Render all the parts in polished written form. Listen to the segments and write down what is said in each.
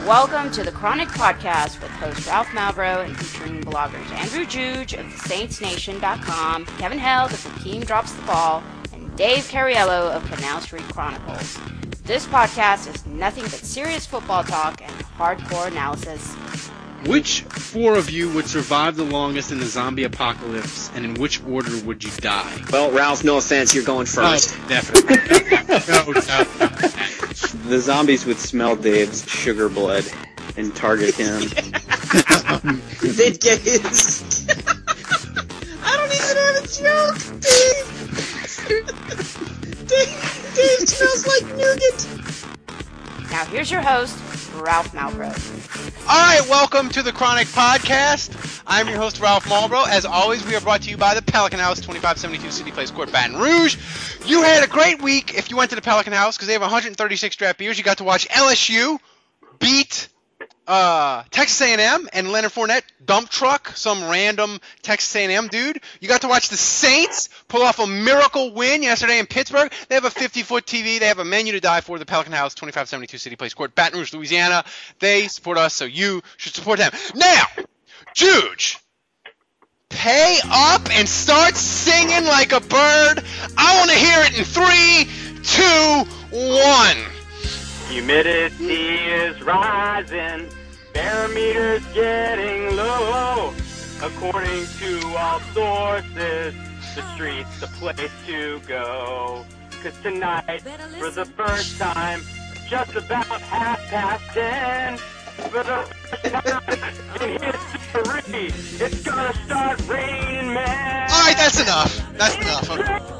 Welcome to the Chronic Podcast with host Ralph Malbrough and featuring bloggers Andrew Juge of TheSaintsNation.com, Kevin Held of Hakeem Drops the Ball, and Dave Cariello of Canal Street Chronicles. This podcast is nothing but serious football talk and hardcore analysis. Which four of you would survive the longest in the zombie apocalypse, and in which order would you die? Well, Ralph, no offense, you're going first. Oh, definitely. No. The zombies would smell Dave's sugar blood and target him. They'd get his... I don't even have a joke, Dave! Dave smells like nougat! Now here's your host, Ralph Malbrough. Alright, welcome to the Chronic Podcast. I'm your host, Ralph Malbrough. As always, we are brought to you by the Pelican House, 2572 City Place Court, Baton Rouge. You had a great week if you went to the Pelican House because they have 136 draft beers. You got to watch LSU beat Texas A&M and Leonard Fournette dump truck some random Texas A&M dude. You got to watch the Saints pull off a miracle win yesterday in Pittsburgh. They have a 50-foot TV. They have a menu to die for. The Pelican House, 2572 City Place Court, Baton Rouge, Louisiana. They support us, so you should support them. Now, Juge, pay up and start singing like a bird. I want to hear it in 3, 2, 1. Humidity is rising, barometer's getting low. According to all sources, the street's the place to go. 'Cause tonight, for the first time, just about 10:30, for the first time in history, it's gonna start raining, man. Alright, that's enough. That's enough.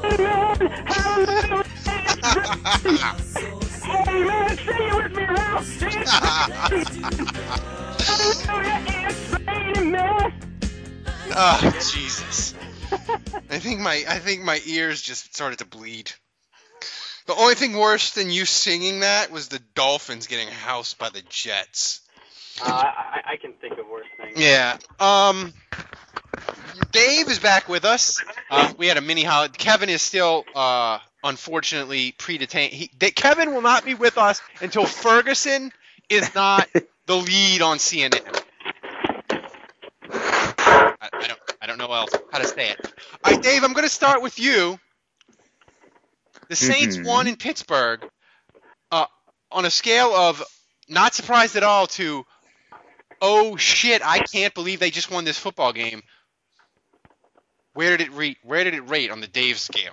Hey man, sing it with me, Ralph! Sing it! It's raining, man! Oh, Jesus. I think my ears just started to bleed. The only thing worse than you singing that was the Dolphins getting housed by the Jets. I can think of worse things. Yeah. Dave is back with us. We had a mini holiday. Kevin is still, unfortunately, pre-detained. Kevin will not be with us until Ferguson is not the lead on CNN. I don't know how to say it. All right, Dave, I'm going to start with you. The Saints won in Pittsburgh on a scale of not surprised at all to, oh shit, I can't believe they just won this football game. Where did it rate on the Dave scale?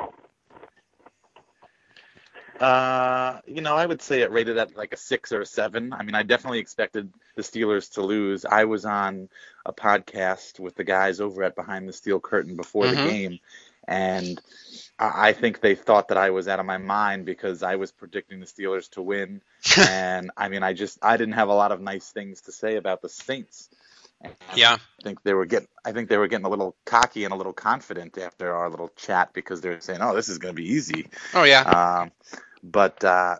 I would say it rated at like a 6 or a 7. I mean, I definitely expected the Steelers to lose. I was on a podcast with the guys over at Behind the Steel Curtain before the game, and I think they thought that I was out of my mind because I was predicting the Steelers to win. And I mean, I didn't have a lot of nice things to say about the Saints. Yeah. I think they were getting a little cocky and a little confident after our little chat because they were saying, "Oh, this is going to be easy." Oh yeah. But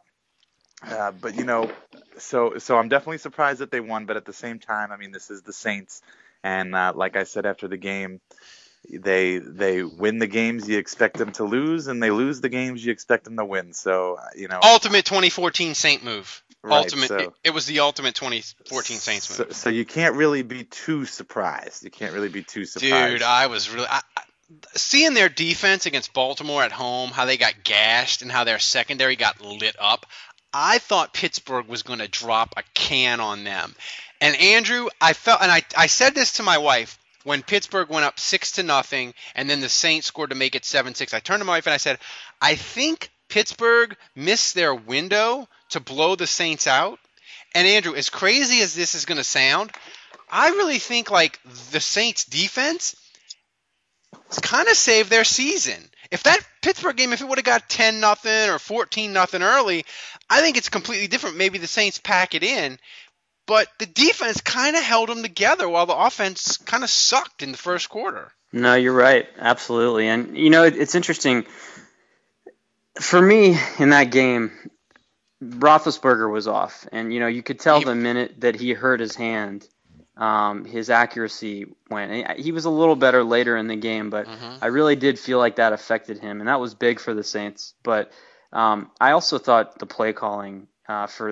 so I'm definitely surprised that they won. But at the same time, I mean, this is the Saints, and like I said after the game, they win the games you expect them to lose, and they lose the games you expect them to win. So ultimate 2014 Saint move. Right, ultimate. So, it was the ultimate 2014 Saints move. So you can't really be too surprised. Dude, I was really seeing their defense against Baltimore at home, how they got gashed and how their secondary got lit up. I thought Pittsburgh was going to drop a can on them. And Andrew, I said this to my wife when Pittsburgh went up 6-0, and then the Saints scored to make it 7-6. I turned to my wife and I said, I think Pittsburgh missed their window to blow the Saints out. And Andrew, as crazy as this is going to sound, I really think like the Saints defense kind of saved their season. If that Pittsburgh game, if it would have got 10-0 or 14-0 early, I think it's completely different. Maybe the Saints pack it in, but the defense kind of held them together while the offense kind of sucked in the first quarter. No, you're right. Absolutely. And, it's interesting. For me, in that game, Roethlisberger was off. And, you could tell the minute that he hurt his hand, his accuracy went. He was a little better later in the game, but I really did feel like that affected him, and that was big for the Saints. But I also thought the play calling for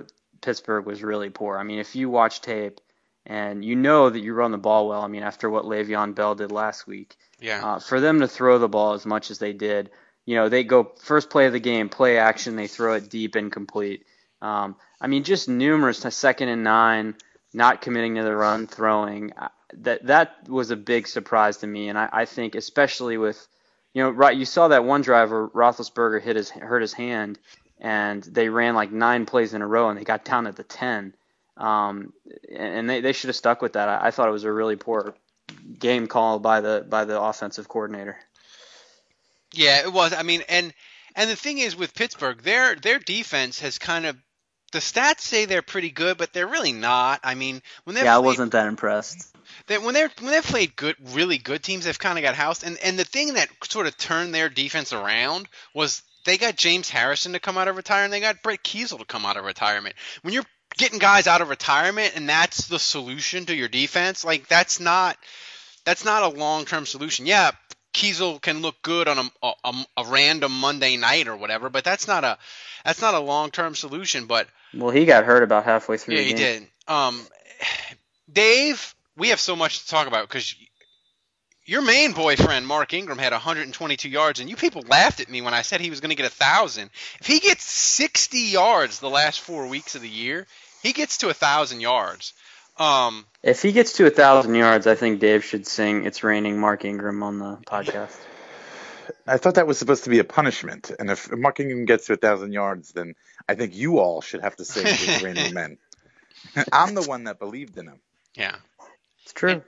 Pittsburgh was really poor. I mean, if you watch tape and you know that you run the ball well, I mean, after what Le'Veon Bell did last week, for them to throw the ball as much as they did, they go first play of the game, play action, they throw it deep incomplete. I mean, just numerous 2nd and 9, not committing to the run, throwing. That was a big surprise to me, and I think especially with, right, you saw that one drive where Roethlisberger hurt his hand, and they ran like 9 plays in a row, and they got down at the 10. And they should have stuck with that. I thought it was a really poor game call by the offensive coordinator. Yeah, it was. I mean, and the thing is with Pittsburgh, their defense has kind of, the stats say they're pretty good, but they're really not. I mean, I wasn't that impressed. When they've played really good teams, they've kind of got housed. And the thing that sort of turned their defense around was they got James Harrison to come out of retirement, and they got Brett Kiesel to come out of retirement. When you're getting guys out of retirement and that's the solution to your defense, like that's not a long-term solution. Yeah, Kiesel can look good on a random Monday night or whatever, but that's not a long-term solution. But he got hurt about halfway through the game. Yeah, he did. Dave, we have so much to talk about because your main boyfriend, Mark Ingram, had 122 yards, and you people laughed at me when I said he was going to get 1,000. If he gets 60 yards the last 4 weeks of the year, he gets to 1,000 yards. If he gets to 1,000 yards, I think Dave should sing "It's Raining Mark Ingram" on the podcast. I thought that was supposed to be a punishment, and if Mark Ingram gets to 1,000 yards, then I think you all should have to sing "It's Raining Men." I'm the one that believed in him. Yeah, it's true.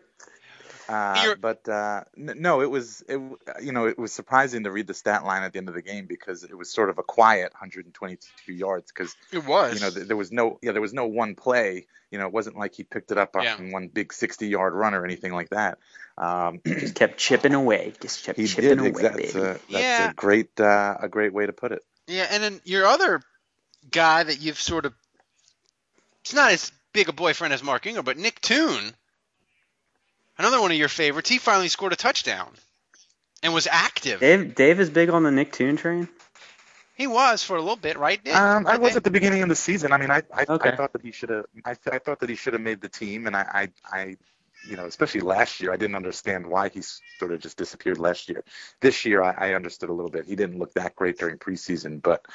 No, it was surprising to read the stat line at the end of the game because it was sort of a quiet 122 yards because it was. There was no one play. It wasn't like he picked it up on one big 60-yard run or anything like that. Just kept chipping away. Baby. That's a great way to put it. Yeah, and then your other guy that you've sort of, it's not as big a boyfriend as Mark Ingram, but Nick Toon. Another one of your favorites. He finally scored a touchdown and was active. Dave is big on the Nick Toon train? He was for a little bit, right? I was at the beginning of the season. I mean, I thought that he should have. I thought that he should have made the team, and I especially last year, I didn't understand why he sort of just disappeared last year. This year, I understood a little bit. He didn't look that great during preseason, but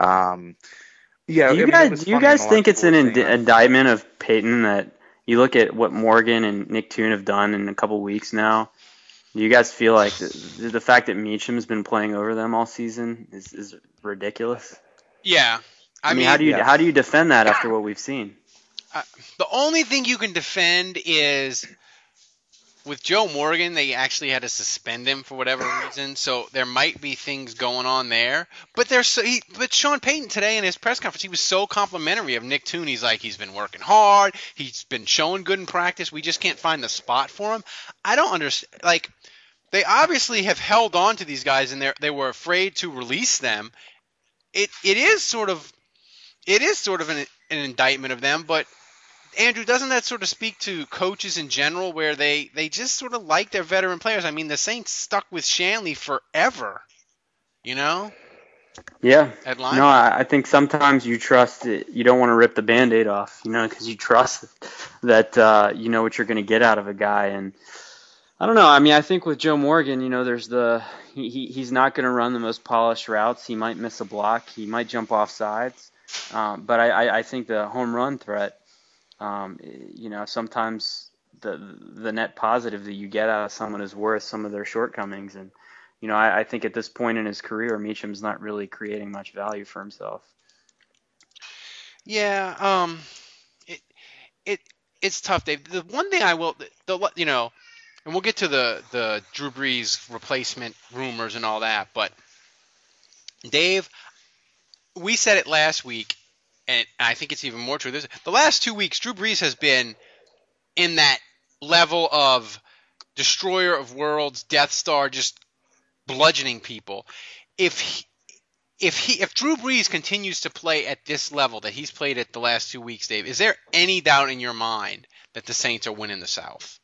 yeah. Do you guys think it's an indictment of Peyton that you look at what Morgan and Nick Toon have done in a couple weeks now? Do you guys feel like the fact that Meacham's been playing over them all season is ridiculous? Yeah. I mean, how do you defend that after what we've seen? The only thing you can defend is with Joe Morgan, they actually had to suspend him for whatever reason, so there might be things going on there. But but Sean Payton today in his press conference, he was so complimentary of Nick Toon. He's like, he's been working hard, he's been showing good in practice. We just can't find the spot for him. I don't understand. Like, they obviously have held on to these guys, and they were afraid to release them. It is sort of an indictment of them, but Andrew, doesn't that sort of speak to coaches in general where they just sort of like their veteran players? I mean, the Saints stuck with Shanley forever, Yeah. No, I think sometimes you trust it. You don't want to rip the Band-Aid off, because you trust that you know what you're going to get out of a guy. And I don't know. I mean, I think with Joe Morgan, there's he's not going to run the most polished routes. He might miss a block. He might jump off sides. But I think the home run threat, sometimes the net positive that you get out of someone is worth some of their shortcomings. And, I think at this point in his career, Meacham's not really creating much value for himself. Yeah. It's tough, Dave. The one thing I will, and we'll get to the Drew Brees replacement rumors and all that, but Dave, we said it last week, and I think it's even more true. The last 2 weeks, Drew Brees has been in that level of destroyer of worlds, Death Star, just bludgeoning people. If Drew Brees continues to play at this level that he's played at the last 2 weeks, Dave, is there any doubt in your mind that the Saints are winning the South?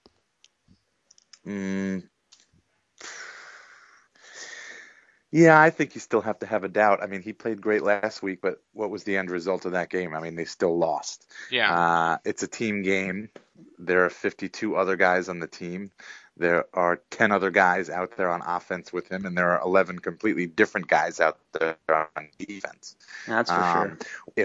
Yeah, I think you still have to have a doubt. I mean, he played great last week, but what was the end result of that game? I mean, they still lost. Yeah. It's a team game. There are 52 other guys on the team. There are 10 other guys out there on offense with him, and there are 11 completely different guys out there on defense. That's for sure.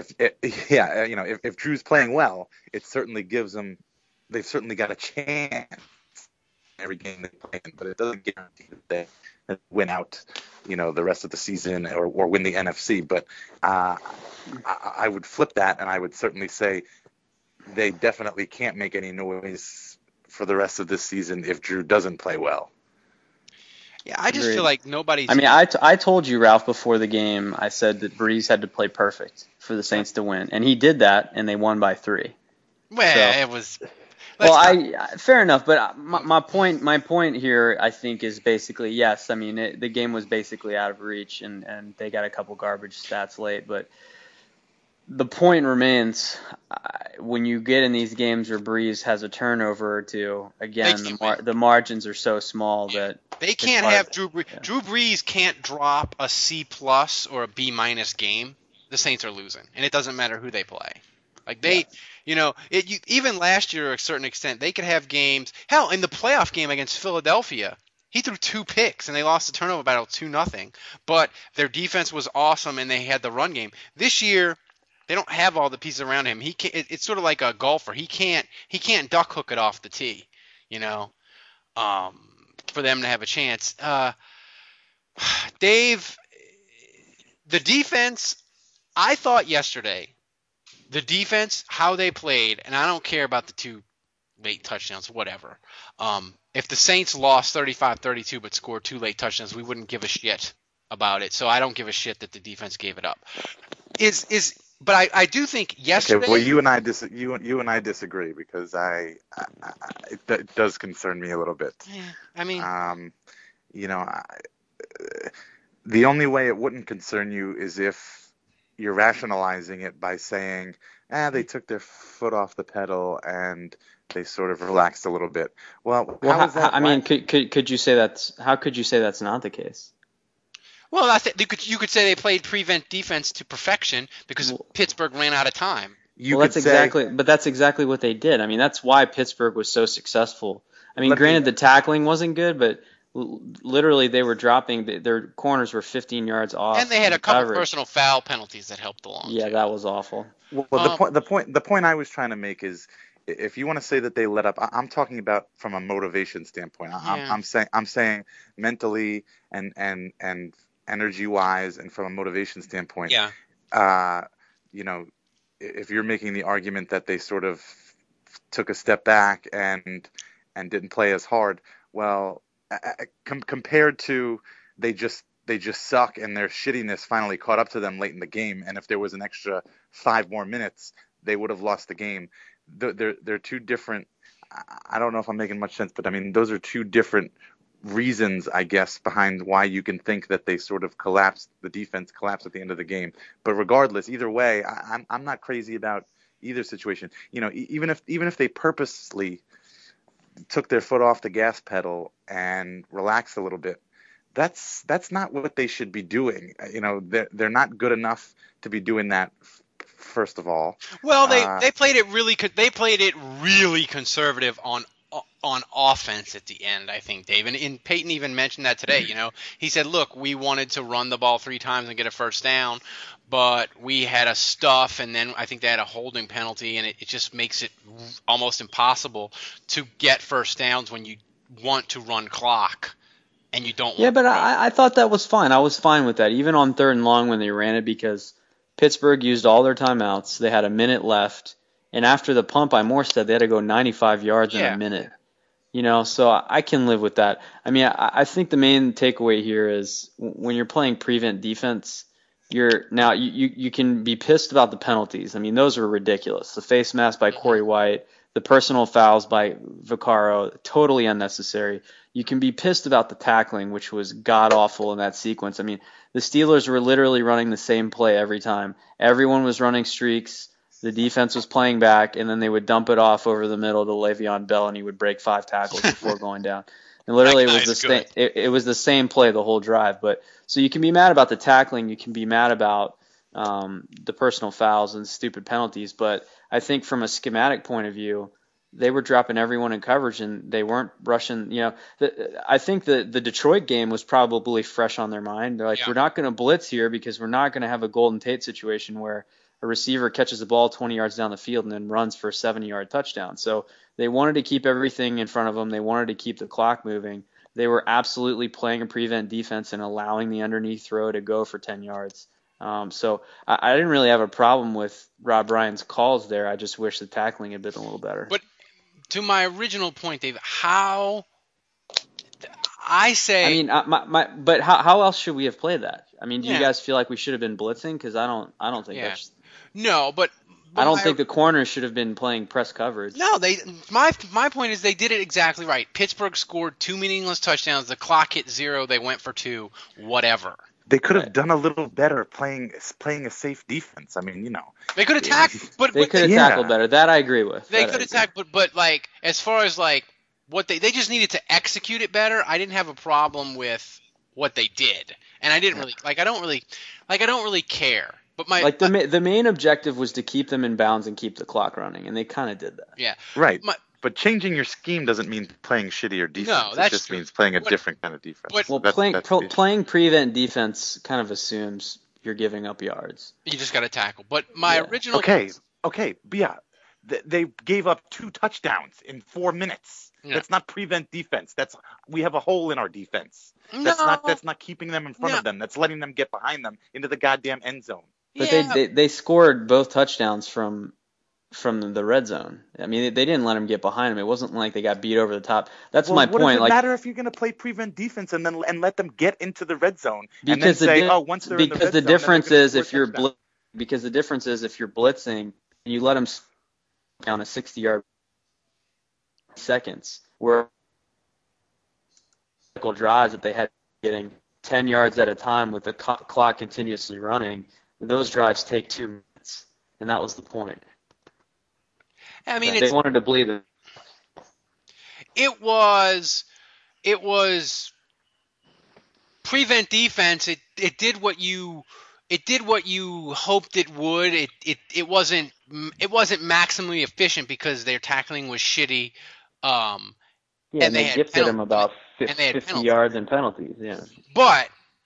If Drew's playing well, it certainly gives them. They've certainly got a chance every game they play in, but it doesn't guarantee that they win out, the rest of the season or win the NFC. But I would flip that, and I would certainly say they definitely can't make any noise for the rest of this season if Drew doesn't play well. Yeah, I just feel like nobody's... I mean, I told you, Ralph, before the game, I said that Breeze had to play perfect for the Saints to win. And he did that, and they won by 3. Well, it was... Fair enough, but my point here, I think, is basically, yes, I mean, the game was basically out of reach, and they got a couple garbage stats late, but the point remains, when you get in these games where Breeze has a turnover or two, again, the margins are so small that they can't have Drew Brees. Yeah. Drew Brees can't drop a C+ or a B- game. The Saints are losing, and it doesn't matter who they play. Like even last year, to a certain extent, they could have games. Hell, in the playoff game against Philadelphia, he threw 2 picks, and they lost the turnover battle 2-0. But their defense was awesome, and they had the run game. This year, they don't have all the pieces around him. He can't, it's sort of like a golfer. He can't duck hook it off the tee, for them to have a chance. Dave, the defense, I thought yesterday, the defense, how they played, and I don't care about the 2 late touchdowns, whatever. If the Saints lost 35-32 but scored 2 late touchdowns, we wouldn't give a shit about it. So I don't give a shit that the defense gave it up. But I do think yesterday. Okay, well, you and I disagree because it does concern me a little bit. Yeah, I mean, the only way it wouldn't concern you is if you're rationalizing it by saying, they took their foot off the pedal and they sort of relaxed a little bit. Well, how is that? I mean, could you say how could you say that's not the case? Well, I think you could say they played prevent defense to perfection because Pittsburgh ran out of time. That's exactly what they did. I mean, that's why Pittsburgh was so successful. I mean, granted, the tackling wasn't good, but literally they were dropping. Their corners were 15 yards off, and they had a couple personal foul penalties that helped along. Yeah, too. That was awful. Well, the point I was trying to make is, if you want to say that they let up, I'm talking about from a motivation standpoint. I'm saying mentally and energy wise and from a motivation standpoint. Yeah. If you're making the argument that they sort of took a step back and didn't play as hard, well, compared to they just suck and their shittiness finally caught up to them late in the game, and if there was an extra 5 more minutes, they would have lost the game. They're 2 different. I don't know if I'm making much sense, but I mean, those are 2 different reasons, I guess, behind why you can think that they sort of the defense collapsed at the end of the game. But regardless, either way, I'm not crazy about either situation. Even if they purposely took their foot off the gas pedal and relaxed a little bit, that's not what they should be doing. They're not good enough to be doing that. First of all, well, they played it really conservative on offense at the end, I think, Dave. And Peyton even mentioned that today. He said, look, we wanted to run the ball 3 times and get a first down, but we had a stuff, and then I think they had a holding penalty, and it just makes it almost impossible to get first downs when you want to run clock and you don't want to. But I thought that was fine. I was fine with that, even on 3rd and long when they ran it, because Pittsburgh used all their timeouts. They had a minute left, and after the punt by Morstead, they had to go 95 yards in a minute. So I can live with that. I mean, I think the main takeaway here is when you're playing prevent defense, you can be pissed about the penalties. I mean, those were ridiculous. The face mask by Corey White, the personal fouls by Vaccaro, totally unnecessary. You can be pissed about the tackling, which was god-awful in that sequence. I mean, the Steelers were literally running the same play every time. Everyone was running streaks. The defense was playing back, and then they would dump it off over the middle to Le'Veon Bell, and he would break 5 tackles before going down. And literally, That it was guy's the same. good. It was the same play the whole drive. But so you can be mad about the tackling, you can be mad about the personal fouls and stupid penalties. But I think from a schematic point of view, they were dropping everyone in coverage and they weren't rushing. I think the Detroit game was probably fresh on their mind. They're like, Yeah. we're not going to blitz here because we're not going to have a Golden Tate situation where a receiver catches the ball 20 yards down the field and then runs for a 70-yard touchdown. So they wanted to keep everything in front of them. They wanted to keep the clock moving. They were absolutely playing a prevent defense and allowing the underneath throw to go for 10 yards. So I didn't really have a problem with Rob Ryan's calls there. I just wish the tackling had been a little better. But to my original point, Dave, how I say, I mean, but how else should we have played that? I mean, do you Yeah. guys feel like we should have been blitzing? Because I don't think Yeah. that's. no, but I don't my- think the corners should have been playing press coverage. No, my point is they did it exactly right. Pittsburgh scored 2 meaningless touchdowns. The clock hit 0. They went for 2. Whatever. They could have done a little better playing a safe defense. I mean, They could attack, but They could have Yeah. tackled better. That I agree with. they That could I agree. attack, but like as far as like what they just needed to execute it better. I didn't have a problem with what they did, and I didn't really I don't really care. But Like the main objective was to keep them in bounds and keep the clock running, and they kind of did that. yeah, right. My- But changing your scheme doesn't mean playing shittier defense. No, that's it just true. means playing a But- different kind of defense. but- Well, That's the issue. playing prevent defense kind of assumes you're giving up yards. you just got to tackle. But my Yeah. original Okay, but yeah, they gave up 2 touchdowns in 4 minutes. Yeah. That's not prevent defense. We have a hole in our defense. That's not keeping them in front No. of them. That's letting them get behind them into the goddamn end zone. But yeah, they scored both touchdowns from the red zone. I mean, they didn't let them get behind them. It wasn't like they got beat over the top. That's Well, my what point. does it Like matter if you're going to play prevent defense and let them get into the red zone and then because say, once they're in the red the zone, then difference they're gonna is score if you're touchdowns. because the difference is if you're blitzing and you let them down a 60-yard seconds where drives that they had getting 10 yards at a time with the clock continuously running, those drives take 2 minutes, and that was the point. I mean They wanted to bleed it. it was prevent defense. It did what you hoped it would. It wasn't maximally efficient because their tackling was shitty. Yeah, and and they they had gifted penalty- him about and they had 50 penalty. yards and penalties. Yeah. But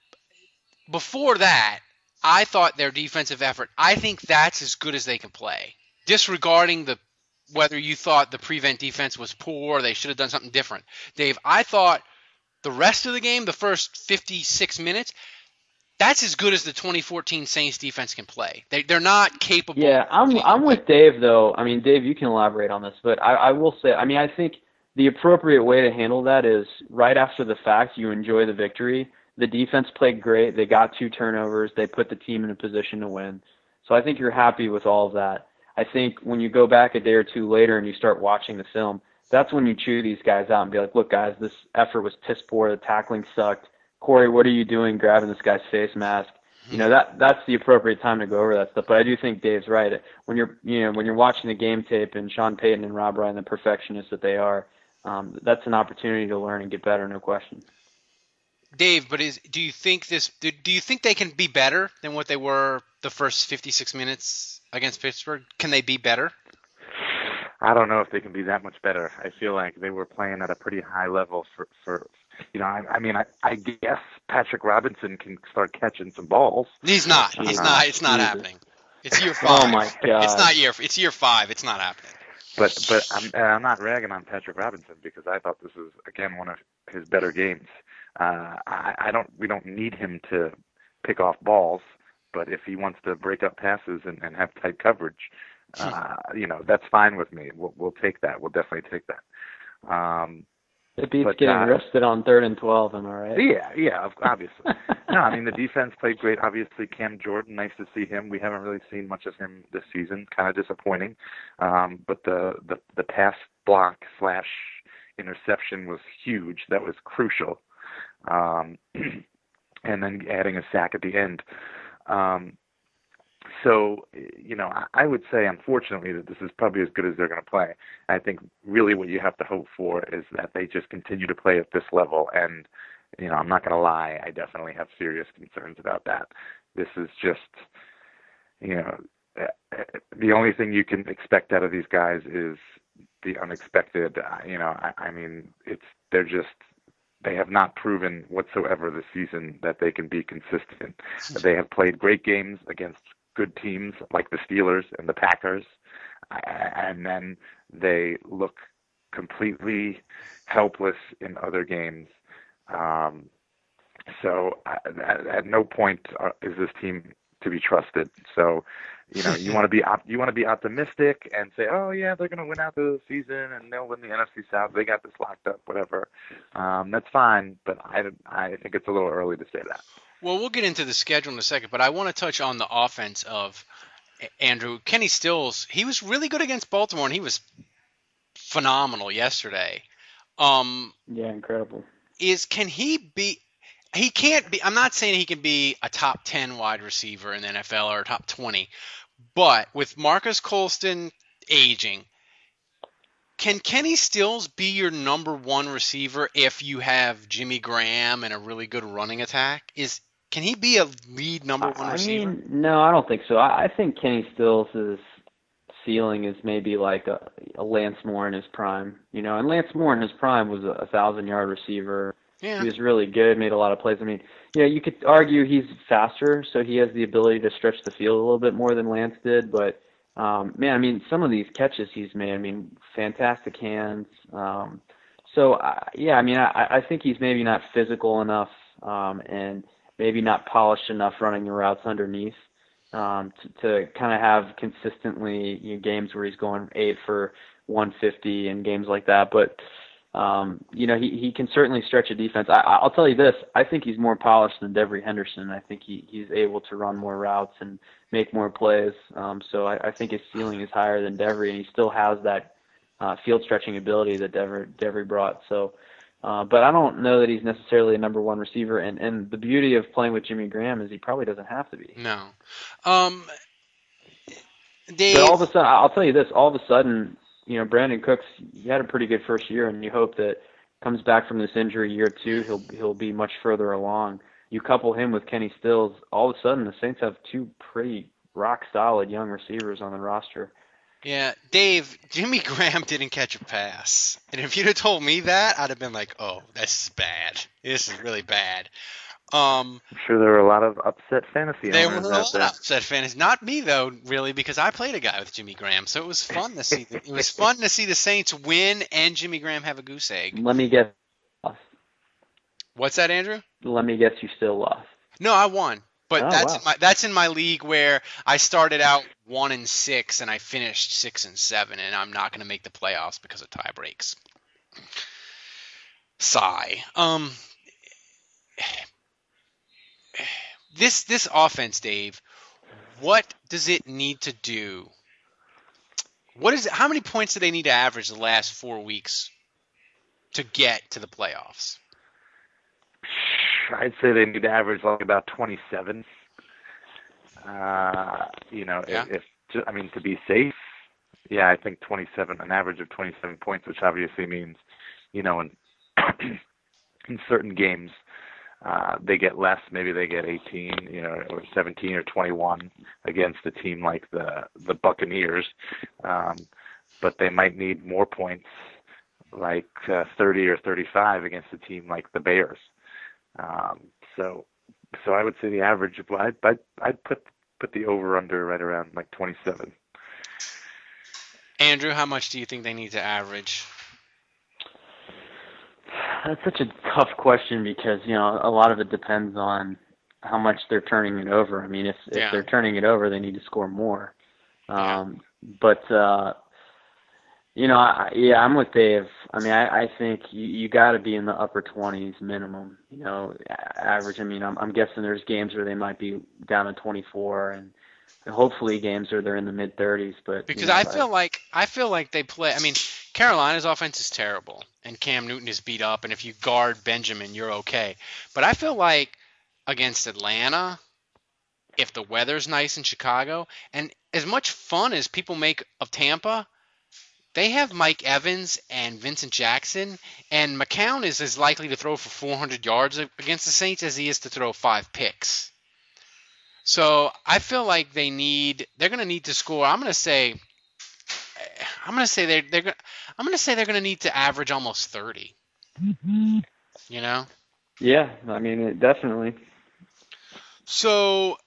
before that, I thought their defensive effort, I think that's as good as they can play. Disregarding whether you thought the prevent defense was poor, they should have done something different. Dave, I thought the rest of the game, the first 56 minutes, that's as good as the 2014 Saints defense can play. They're not capable. Yeah, I'm with Dave though. I mean, Dave, you can elaborate on this, but I will say, I mean, I think the appropriate way to handle that is right after the fact, you enjoy the victory. The defense played great. They got 2 turnovers. They put the team in a position to win. So I think you're happy with all of that. I think when you go back a day or two later and you start watching the film, that's when you chew these guys out and be like, look, guys, this effort was piss poor. The tackling sucked. Corey, what are you doing grabbing this guy's face mask? You know, that's the appropriate time to go over that stuff. But I do think Dave's right. When you're watching the game tape and Sean Payton and Rob Ryan, the perfectionists that they are, that's an opportunity to learn and get better, no question. Dave, but do you think they can be better than what they were the first 56 minutes against Pittsburgh? Can they be better? I don't know if they can be that much better. I feel like they were playing at a pretty high level for I mean, I guess Patrick Robinson can start catching some balls. He's not. It's not Jesus. happening. It's year 5. Oh my God. It's year 5. It's not happening. But I'm not ragging on Patrick Robinson because I thought this was again one of his better games. We don't need him to pick off balls, but if he wants to break up passes and have tight coverage, that's fine with me. We'll take that. We'll definitely take that. It beats But, getting arrested on 3rd and 12, am I right? Yeah, obviously. No, I mean, the defense played great. Obviously, Cam Jordan, nice to see him. We haven't really seen much of him this season. Kind of disappointing. But the pass block / interception was huge. That was crucial. And then adding a sack at the end. So, I would say, unfortunately, that this is probably as good as they're going to play. I think really what you have to hope for is that they just continue to play at this level. And, I'm not going to lie, I definitely have serious concerns about that. This is just, the only thing you can expect out of these guys is the unexpected. They have not proven whatsoever this season that they can be consistent. They have played great games against good teams like the Steelers and the Packers, and then they look completely helpless in other games. So at no point is this team to be trusted. So, you want to be optimistic and say, oh yeah, they're going to win out the season and they'll win the NFC South. They got this locked up, whatever. That's fine, but I think it's a little early to say that. Well, we'll get into the schedule in a second, but I want to touch on the offense of Andrew. Kenny Stills, he was really good against Baltimore, and he was phenomenal yesterday. Yeah, incredible. Can he be? He can't be. I'm not saying he can be a top 10 wide receiver in the NFL or a top 20, but with Marcus Colston aging, can Kenny Stills be your number one receiver if you have Jimmy Graham and a really good running attack? Can he be a lead number one receiver? No, I don't think so. I think Kenny Stills' ceiling is maybe like a Lance Moore in his prime. And Lance Moore in his prime was a 1,000-yard receiver. Yeah. He was really good, made a lot of plays. You could argue he's faster, so he has the ability to stretch the field a little bit more than Lance did. But, some of these catches he's made, fantastic hands. I think he's maybe not physical enough and maybe not polished enough running the routes underneath to kind of have consistently games where he's going 8 for 150 and games like that. But he can certainly stretch a defense. I'll tell you this, I think he's more polished than Devery Henderson. I think he's able to run more routes and make more plays. So I think his ceiling is higher than Devery, and he still has that field stretching ability that Devery brought. So, but I don't know that he's necessarily a number one receiver. And the beauty of playing with Jimmy Graham is he probably doesn't have to be. No. Dave, but all of a sudden, I'll tell you this, all of a sudden, Brandon Cooks, he had a pretty good first year, and you hope that comes back from this injury year 2, he'll be much further along. You couple him with Kenny Stills, all of a sudden the Saints have 2 pretty rock-solid young receivers on the roster. Yeah, Dave, Jimmy Graham didn't catch a pass. And if you'd have told me that, I'd have been like, oh, this is bad. This is really bad. I'm sure there were a lot of upset fantasy owners there were a out lot there. of upset fans. Not me though, really, because I played a guy with Jimmy Graham, so it was fun to see. It was fun to see the Saints win and Jimmy Graham have a goose egg. Let me guess. What's that, Andrew? Let me guess, you still lost. No, I won, but wow. that's in my league where I started out 1-6 and I finished 6-7, and I'm not going to make the playoffs because of tie breaks. Sigh. This offense, Dave, what does it need to do? How many points do they need to average the last 4 weeks to get to the playoffs? I'd say they need to average like about 27. To be safe, I think 27, an average of 27 points, which obviously means, in certain games, they get less. Maybe they get 18, or 17 or 21 against a team like the Buccaneers. But they might need more points, like 30 or 35 against a team like the Bears. So I would say the average. I'd put the over under right around like 27. Andrew, how much do you think they need to average? That's such a tough question because, a lot of it depends on how much they're turning it over. I mean, if they're turning it over, they need to score more. I'm with Dave. I mean, I think you got to be in the upper 20s minimum, average. I mean, I'm guessing there's games where they might be down to 24 and hopefully games where they're in the mid 30s. But because I feel like they play. I mean, Carolina's offense is terrible, and Cam Newton is beat up, and if you guard Benjamin, you're okay. But I feel like against Atlanta if the weather's nice in Chicago. And as much fun as people make of Tampa, they have Mike Evans and Vincent Jackson, and McCown is as likely to throw for 400 yards against the Saints as he is to throw 5 picks. So I feel like they're going to need to score. I'm going to say they're going to need to average almost 30. You know? Yeah, I mean, definitely. So,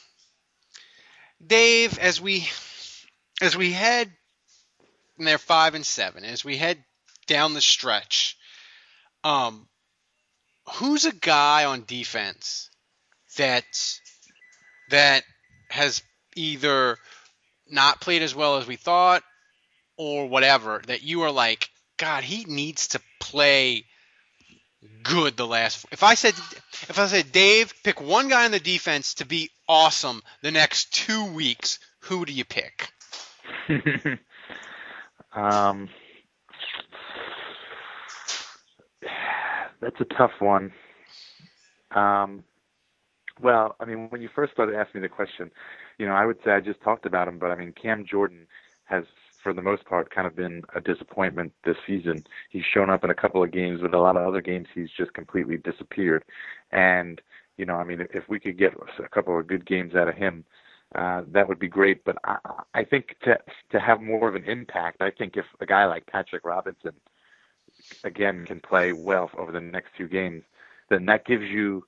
Dave, as we head, and they're 5-7, as we head down the stretch, who's a guy on defense that has either not played as well as we thought or whatever, that you are like, God, he needs to play good the last. If I said, Dave, pick one guy on the defense to be awesome the next 2 weeks, who do you pick? That's a tough one. Well, I mean, when you first started asking me the question, I would say I just talked about him, but I mean, Cam Jordan has, for the most part, kind of been a disappointment this season. He's shown up in a couple of games, but a lot of other games he's just completely disappeared. And, I mean, if we could get a couple of good games out of him, that would be great. But I think to have more of an impact, I think if a guy like Patrick Robinson, again, can play well over the next 2 games, then that gives you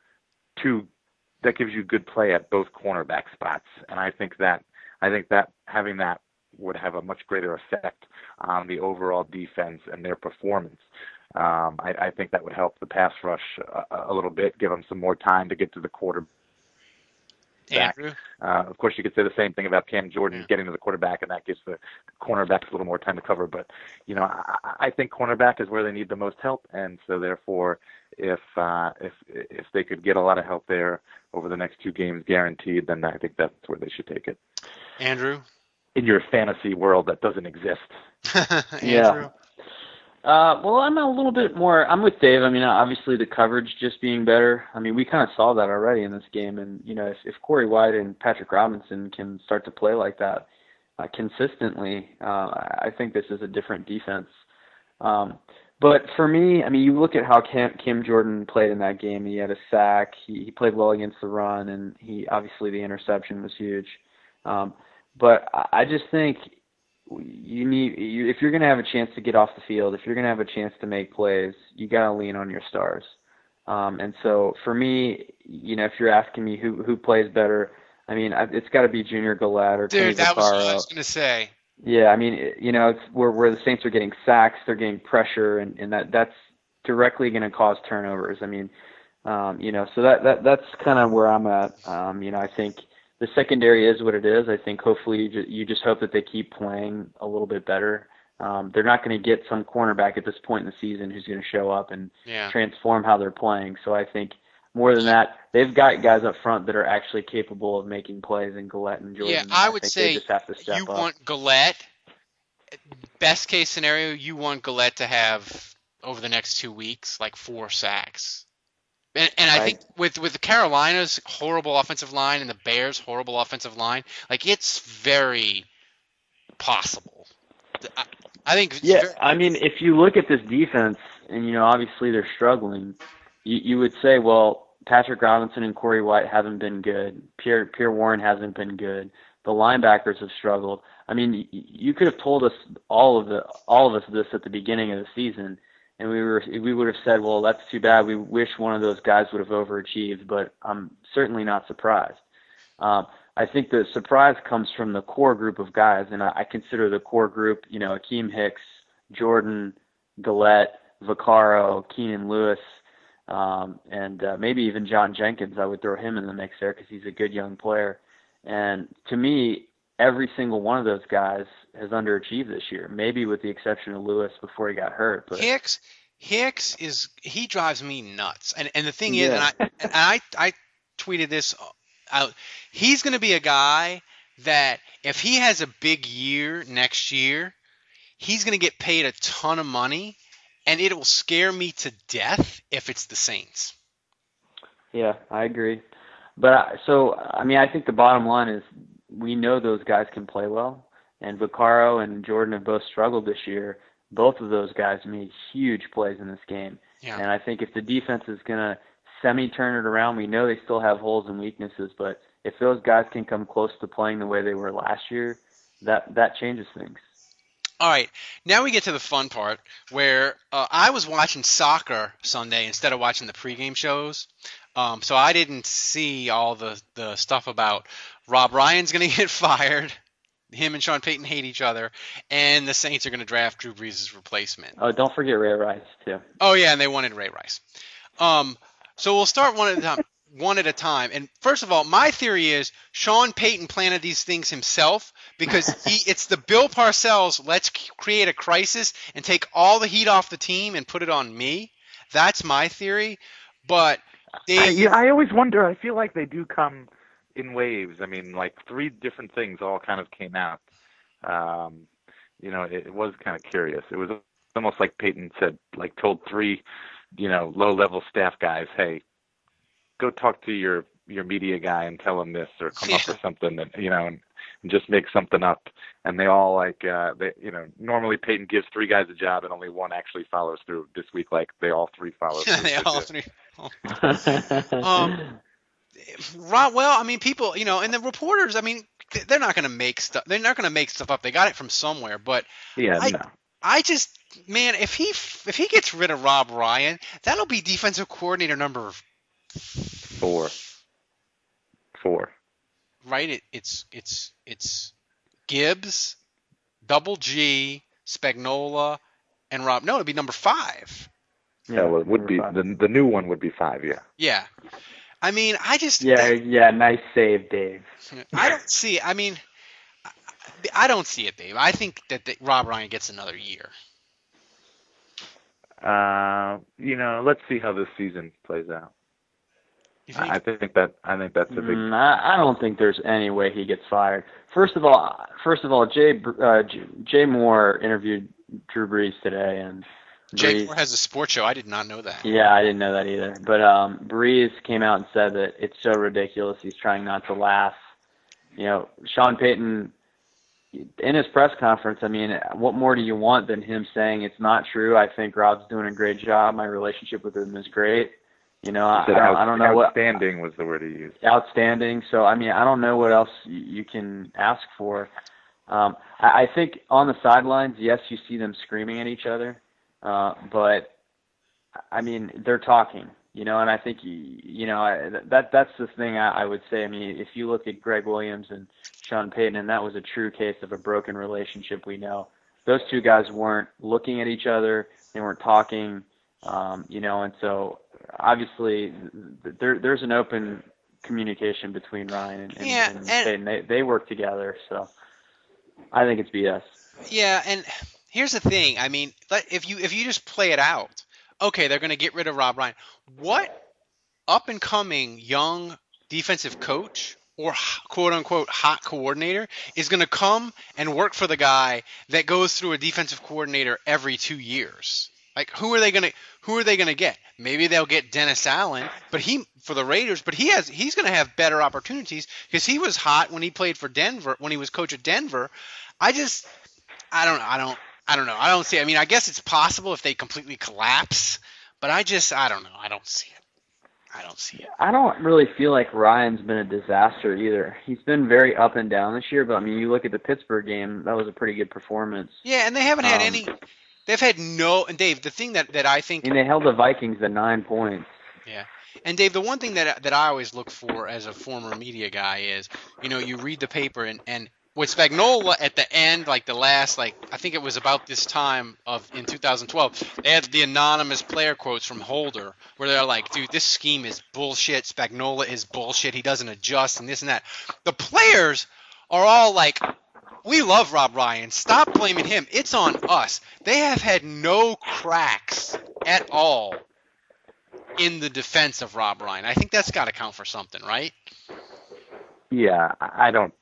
good play at both cornerback spots. And I think that having that would have a much greater effect on the overall defense and their performance. I think that would help the pass rush a little bit, give them some more time to get to the quarterback. Andrew? Of course, you could say the same thing about Cam Jordan getting to the quarterback, and that gives the cornerbacks a little more time to cover. But, I think cornerback is where they need the most help, and so therefore, if they could get a lot of help there over the next 2 games guaranteed, then I think that's where they should take it. Andrew? In your fantasy world that doesn't exist. Andrew? Well, I'm a little bit more. I'm with Dave. I mean, obviously the coverage just being better. I mean, we kind of saw that already in this game. And if Corey White and Patrick Robinson can start to play like that consistently, I think this is a different defense. But for me, I mean, you look at how Cam Jordan played in that game. He had a sack. He played well against the run, and obviously the interception was huge. But I just think if you're going to have a chance to get off the field, if you're going to have a chance to make plays, you got to lean on your stars. And so for me, if you're asking me who plays better, I mean, it's got to be Junior Galette or Kenny Dude, that was Vaccaro. what I was going to say. Yeah, I mean, it's where the Saints are getting sacks, they're getting pressure, and that's directly going to cause turnovers. I mean, so that's kind of where I'm at. I think the secondary is what it is. I think hopefully you just hope that they keep playing a little bit better. They're not going to get some cornerback at this point in the season who's going to show up and transform how they're playing. So I think more than that, they've got guys up front that are actually capable of making plays in Galette and Jordan. Yeah, I would think say they just have to step you up. want Galette. Best case scenario, you want Galette to have over the next 2 weeks like 4 sacks. And I think with the Carolina's horrible offensive line and the Bears' horrible offensive line, like it's very possible. I think. I mean, if you look at this defense, and obviously they're struggling, you would say, well, Patrick Robinson and Corey White haven't been good. Pierre Warren hasn't been good. The linebackers have struggled. I mean, you could have told us all of us this at the beginning of the season. And we would have said, well, that's too bad. We wish one of those guys would have overachieved, but I'm certainly not surprised. I think the surprise comes from the core group of guys, and I consider the core group, Akeem Hicks, Jordan, Galette, Vaccaro, Keenan Lewis, and maybe even John Jenkins. I would throw him in the mix there because he's a good young player. And to me, every single one of those guys has underachieved this year, maybe with the exception of Lewis before he got hurt. But Hicks he drives me nuts. And the thing is, and I tweeted this out, he's going to be a guy that if he has a big year next year, he's going to get paid a ton of money, and it will scare me to death if it's the Saints. Yeah, I agree. I think the bottom line is we know those guys can play well, and Vaccaro and Jordan have both struggled this year. Both of those guys made huge plays in this game. Yeah. And I think if the defense is going to semi-turn it around, we know they still have holes and weaknesses, but if those guys can come close to playing the way they were last year, that changes things. All right, now we get to the fun part where I was watching soccer Sunday instead of watching the pregame shows. So I didn't see all the stuff about Rob Ryan's going to get fired, him and Sean Payton hate each other, and the Saints are going to draft Drew Brees' replacement. Oh, don't forget Ray Rice, too. Oh, yeah, and they wanted Ray Rice. So we'll start one at a time. And first of all, my theory is Sean Payton planted these things himself because it's the Bill Parcells, let's create a crisis and take all the heat off the team and put it on me. That's my theory. But I always wonder. I feel like they do come in waves. I mean, like 3 different things all kind of came out. It was kind of curious. It was almost like Peyton told 3, low-level staff guys, hey, go talk to your media guy and tell him this, or come up with something that, and just make something up. And they all normally Peyton gives 3 guys a job and only 1 actually follows through. This week, they all 3 followed through. They all 3. People, and the reporters, they're not going to make stuff. They're not going to make stuff up. They got it from somewhere. But I just, man, if he gets rid of Rob Ryan, that'll be defensive coordinator number 4. Right? It's Gibbs, Double G, Spagnuolo, and Rob. No, it'd be number 5. Yeah, well, it would be the new one would be 5. Yeah. Yeah. I just. Yeah. Nice save, Dave. I don't see. I don't see it, Dave. I think that Rob Ryan gets another year. Let's see how this season plays out. I think that's a big. I don't think there's any way he gets fired. First of all, Jay Moore interviewed Drew Brees today, and Jay Moore has a sports show. I did not know that. Yeah, I didn't know that either. But Brees came out and said that it's so ridiculous. He's trying not to laugh. Sean Payton, in his press conference, what more do you want than him saying it's not true? I think Rob's doing a great job. My relationship with him is great. I don't know what. Outstanding was the word he used. Outstanding. So, I don't know what else you can ask for. I think on the sidelines, yes, you see them screaming at each other. But, they're talking, and I think, that's the thing I would say. If you look at Greg Williams and Sean Payton, and that was a true case of a broken relationship, we know. Those 2 guys weren't looking at each other. They weren't talking, and so obviously there's an open communication between Ryan and Payton. They work together, so I think it's BS. Yeah, and here's the thing. If you just play it out, okay, they're going to get rid of Rob Ryan. What up-and-coming young defensive coach or quote-unquote hot coordinator is going to come and work for the guy that goes through a defensive coordinator every 2 years? Who are they going to get? Maybe they'll get Dennis Allen, for the Raiders, but he's going to have better opportunities because he was hot when he played for Denver, when he was coach of Denver. I don't know. I don't see it. I guess it's possible if they completely collapse, but I don't know. I don't see it. I don't really feel like Ryan's been a disaster either. He's been very up and down this year, but you look at the Pittsburgh game, that was a pretty good performance. Yeah, and they haven't had any. They've had no. And Dave, the thing that I think. They held the Vikings to 9 points. Yeah. And Dave, the one thing that I always look for as a former media guy is, you read the paper and with Spagnuolo at the end, the last, I think it was about this time in 2012, they had the anonymous player quotes from Holder where they're like, dude, this scheme is bullshit. Spagnuolo is bullshit. He doesn't adjust and this and that. The players are all like, we love Rob Ryan. Stop blaming him. It's on us. They have had no cracks at all in the defense of Rob Ryan. I think that's got to count for something, right? Yeah, I don't.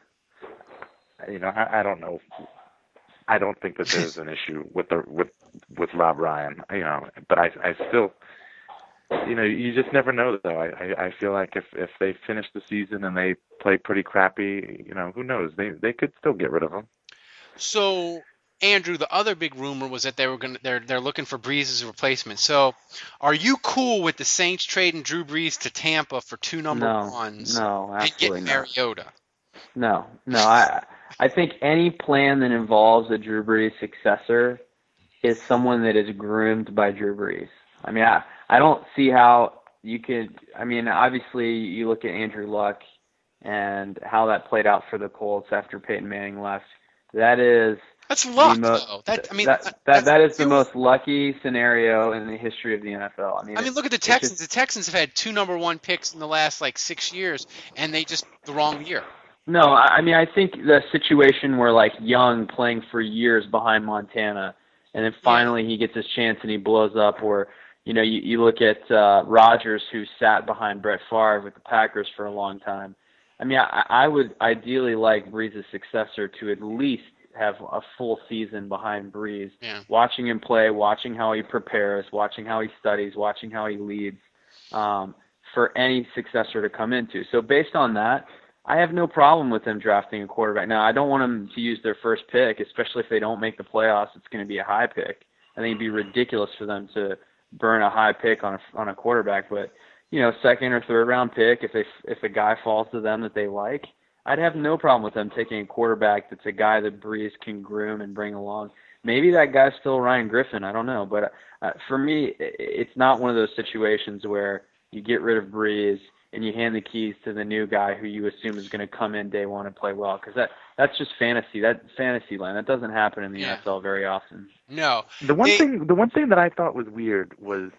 I don't know. I don't think that there's an issue with Rob Ryan. But I still, You just never know, though. I feel like if they finish the season and they play pretty crappy, who knows? They could still get rid of him. So, Andrew, the other big rumor was that they're looking for Brees as a replacement. So, are you cool with the Saints trading Drew Brees to Tampa for 2 number ones? No, absolutely and not. getting Mariota? No. I think any plan that involves a Drew Brees successor is someone that is groomed by Drew Brees. I mean, I don't see how you could. I mean, obviously, you look at Andrew Luck and how that played out for the Colts after Peyton Manning left. That's luck, though. That is the most lucky scenario in the history of the NFL. I mean, look at the Texans. The Texans have had 2 number 1 picks in the last 6 years, and they just the wrong year. No, I mean, I think the situation where Young playing for years behind Montana, and then finally he gets his chance and he blows up, or you look at Rodgers, who sat behind Brett Favre with the Packers for a long time. I mean, I would ideally like Brees' successor to at least have a full season behind Brees, watching him play, watching how he prepares, watching how he studies, watching how he leads, for any successor to come into. So based on that, I have no problem with them drafting a quarterback. Now, I don't want them to use their first pick, especially if they don't make the playoffs. It's going to be a high pick. I think it'd be ridiculous for them to burn a high pick on a quarterback. But second or third round pick, if a guy falls to them that they like, I'd have no problem with them taking a quarterback that's a guy that Brees can groom and bring along. Maybe that guy's still Ryan Griffin. I don't know. But for me, it's not one of those situations where you get rid of Brees and you hand the keys to the new guy who you assume is going to come in day one and play well, because that's just fantasy. That's fantasy land. That doesn't happen in the NFL very often. No. The one thing that I thought was weird was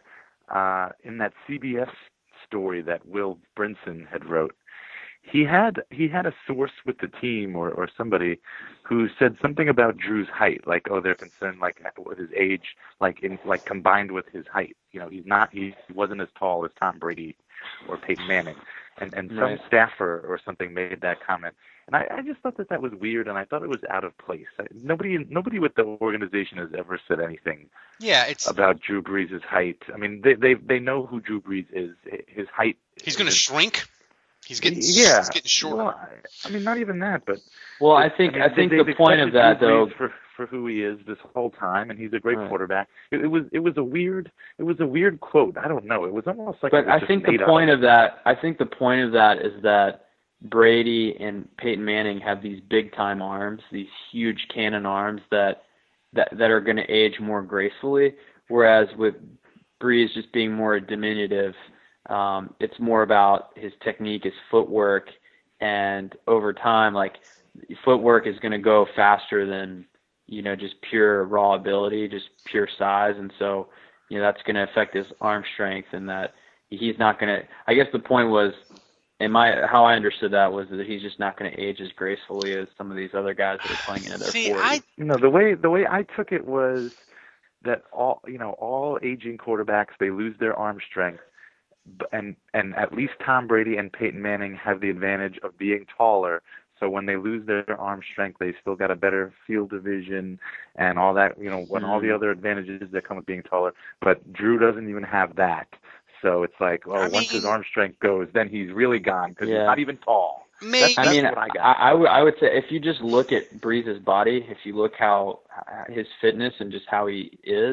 in that CBS story that Will Brinson had wrote. He had a source with the team or somebody who said something about Drew's height, they're concerned with his age, combined with his height. He wasn't as tall as Tom Brady or Peyton Manning, and some staffer or something made that comment, and I just thought that was weird, and I thought it was out of place. Nobody with the organization has ever said anything about Drew Brees' height. I mean, they know who Drew Brees is. His height. He's going to shrink. He's getting shorter. Well, I mean, not even that, but I think the point of that, though, for who he is this whole time, and he's a great quarterback. It was a weird quote. I don't know. It was almost like. But I think the point of that is that Brady and Peyton Manning have these big time arms, these huge cannon arms that are going to age more gracefully, whereas with Brees just being more diminutive. It's more about his technique, his footwork, and over time, footwork is going to go faster than, just pure raw ability, just pure size. And so, that's going to affect his arm strength, and that he's not going to, I guess the point was, how I understood that was that he's just not going to age as gracefully as some of these other guys that are playing into their 40s. The way I took it was that all aging quarterbacks, they lose their arm strength. And at least Tom Brady and Peyton Manning have the advantage of being taller. So when they lose their arm strength, they still got a better field of vision and all that, when all the other advantages that come with being taller. But Drew doesn't even have that. So it's once his arm strength goes, then he's really gone because he's not even tall. That's what I got. I would say if you just look at Brees' body, if you look how his fitness and just how he is,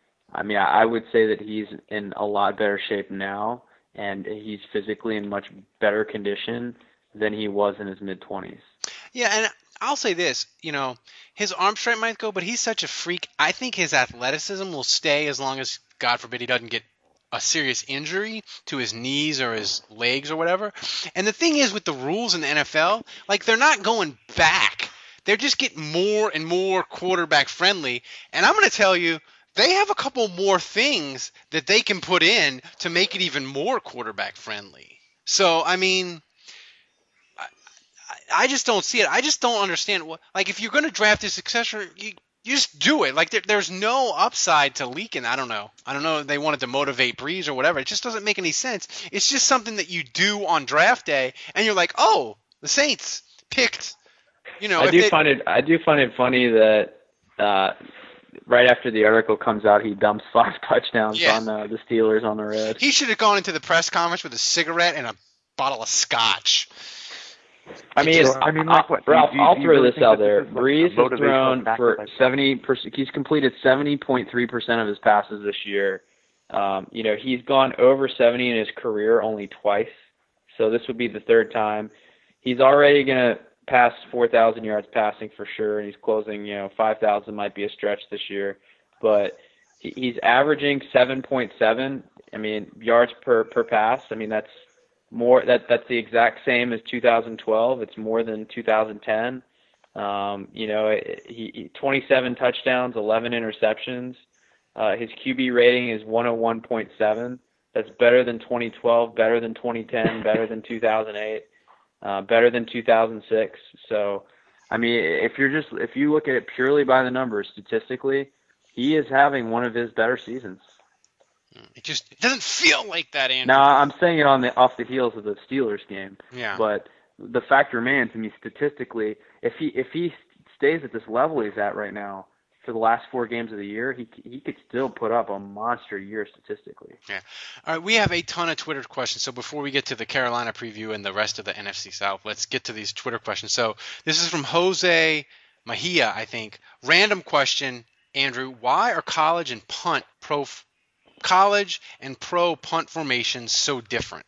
I would say that he's in a lot better shape now, and he's physically in much better condition than he was in his mid-20s. Yeah, and I'll say this, his arm strength might go, but he's such a freak. I think his athleticism will stay as long as, God forbid, he doesn't get a serious injury to his knees or his legs or whatever. And the thing is with the rules in the NFL, they're not going back. They're just getting more and more quarterback friendly. And I'm going to tell you, they have a couple more things that they can put in to make it even more quarterback friendly. So, I just don't see it. I just don't understand. If you're going to draft a successor, you just do it. There's no upside to leaking. I don't know. If they wanted to motivate Brees or whatever. It just doesn't make any sense. It's just something that you do on draft day, and you're like, oh, the Saints picked. I do find it funny that right after the article comes out, he dumps 5 touchdowns Yeah. on the Steelers on the road. He should have gone into the press conference with a cigarette and a bottle of scotch. I mean, like what? Ralph, Do you I'll throw really this think out that there. this is like Breeze a has motivational thrown factor for like 70%. He's completed 70.3% of his passes this year. He's gone over 70 in his career only twice. So this would be the third time. He's already going to pass 4,000 yards passing for sure, and he's closing, 5,000 might be a stretch this year. But he's averaging 7.7, yards per pass. That's more. That's the exact same as 2012. It's more than 2010. He 27 touchdowns, 11 interceptions. His QB rating is 101.7. That's better than 2012, better than 2010, better than 2008, better than 2006. So, if you look at it purely by the numbers, statistically, he is having one of his better seasons. It doesn't feel like that, Andrew. Now, I'm saying it off the heels of the Steelers game. Yeah. But the fact remains, statistically, if he stays at this level he's at right now for the last 4 games of the year, he could still put up a monster year statistically. Yeah. All right, we have a ton of Twitter questions. So before we get to the Carolina preview and the rest of the NFC South, let's get to these Twitter questions. So this is from Jose Mejia, I think. Random question, Andrew. Why are college and pro punt formations so different?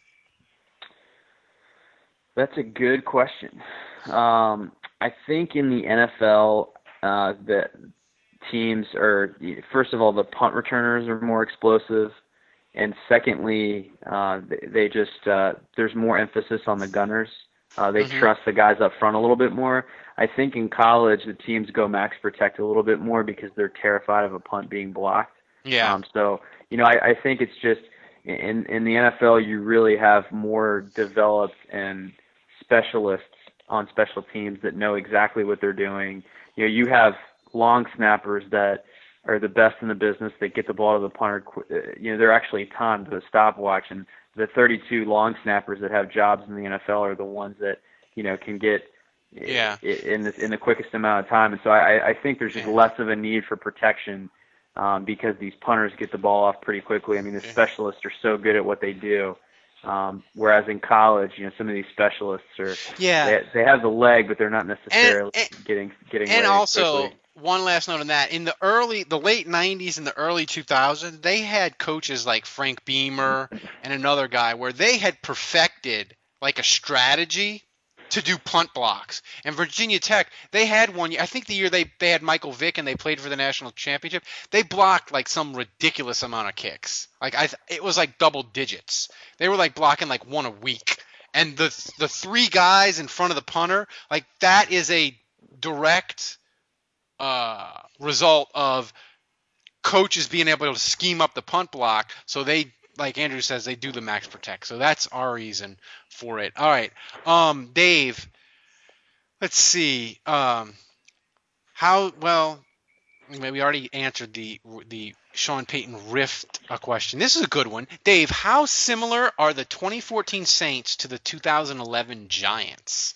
That's a good question. I think in the NFL, the teams are, first of all, the punt returners are more explosive, and secondly, they just there's more emphasis on the gunners. They trust the guys up front a little bit more. I think in college the teams go max protect a little bit more because they're terrified of a punt being blocked. Yeah. I think it's just in the NFL you really have more developed and specialists on special teams that know exactly what they're doing. You have long snappers that are the best in the business. They get the ball to the punter. They're actually timed to a stopwatch, and the 32 long snappers that have jobs in the NFL are the ones that can get in the quickest amount of time. And so I think there's just less of a need for protection because these punters get the ball off pretty quickly. The specialists are so good at what they do. Whereas in college, some of these specialists are they have the leg, but they're not necessarily getting And away also, quickly. one last note on that: in the late '90s and the early 2000s, they had coaches like Frank Beamer and another guy where they had perfected like a strategy to do punt blocks. And Virginia Tech, they had one. I think the year they had Michael Vick and they played for the national championship, they blocked like some ridiculous amount of kicks. It was like double digits. They were like blocking like one a week. And the 3 guys in front of the punter, like that is a direct result of coaches being able to scheme up the punt block. So they, like Andrew says, they do the max protect. So that's our reason for it. All right. Dave, let's see. We already answered the Sean Payton Rift question. This is a good one. Dave, how similar are the 2014 Saints to the 2011 Giants?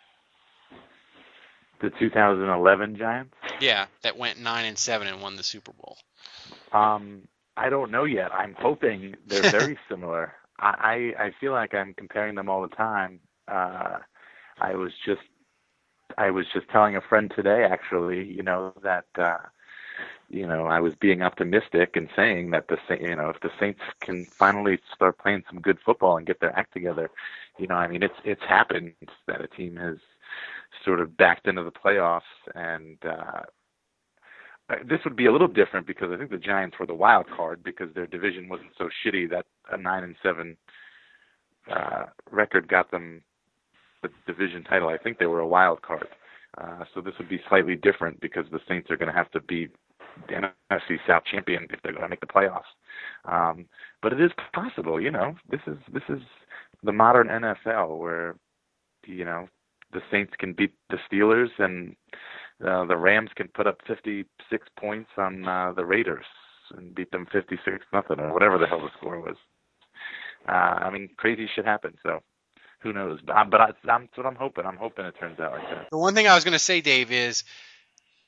The 2011 Giants? Yeah, that went 9-7 and won the Super Bowl. I don't know yet. I'm hoping they're very similar. I feel like I'm comparing them all the time. I was just telling a friend today, actually, that I was being optimistic and saying that if the Saints can finally start playing some good football and get their act together, it's happened that a team has sort of backed into the playoffs, and this would be a little different because I think the Giants were the wild card because their division wasn't so shitty that a 9-7 record got them the division title. I think they were a wild card. So this would be slightly different because the Saints are going to have to beat the NFC South champion if they're going to make the playoffs. But it is possible, This is the modern NFL where, the Saints can beat the Steelers and the Rams can put up 56 points on the Raiders and beat them 56-0 or whatever the hell the score was. Crazy shit happens. So who knows? But that's what I'm hoping. I'm hoping it turns out like that. The one thing I was going to say, Dave, is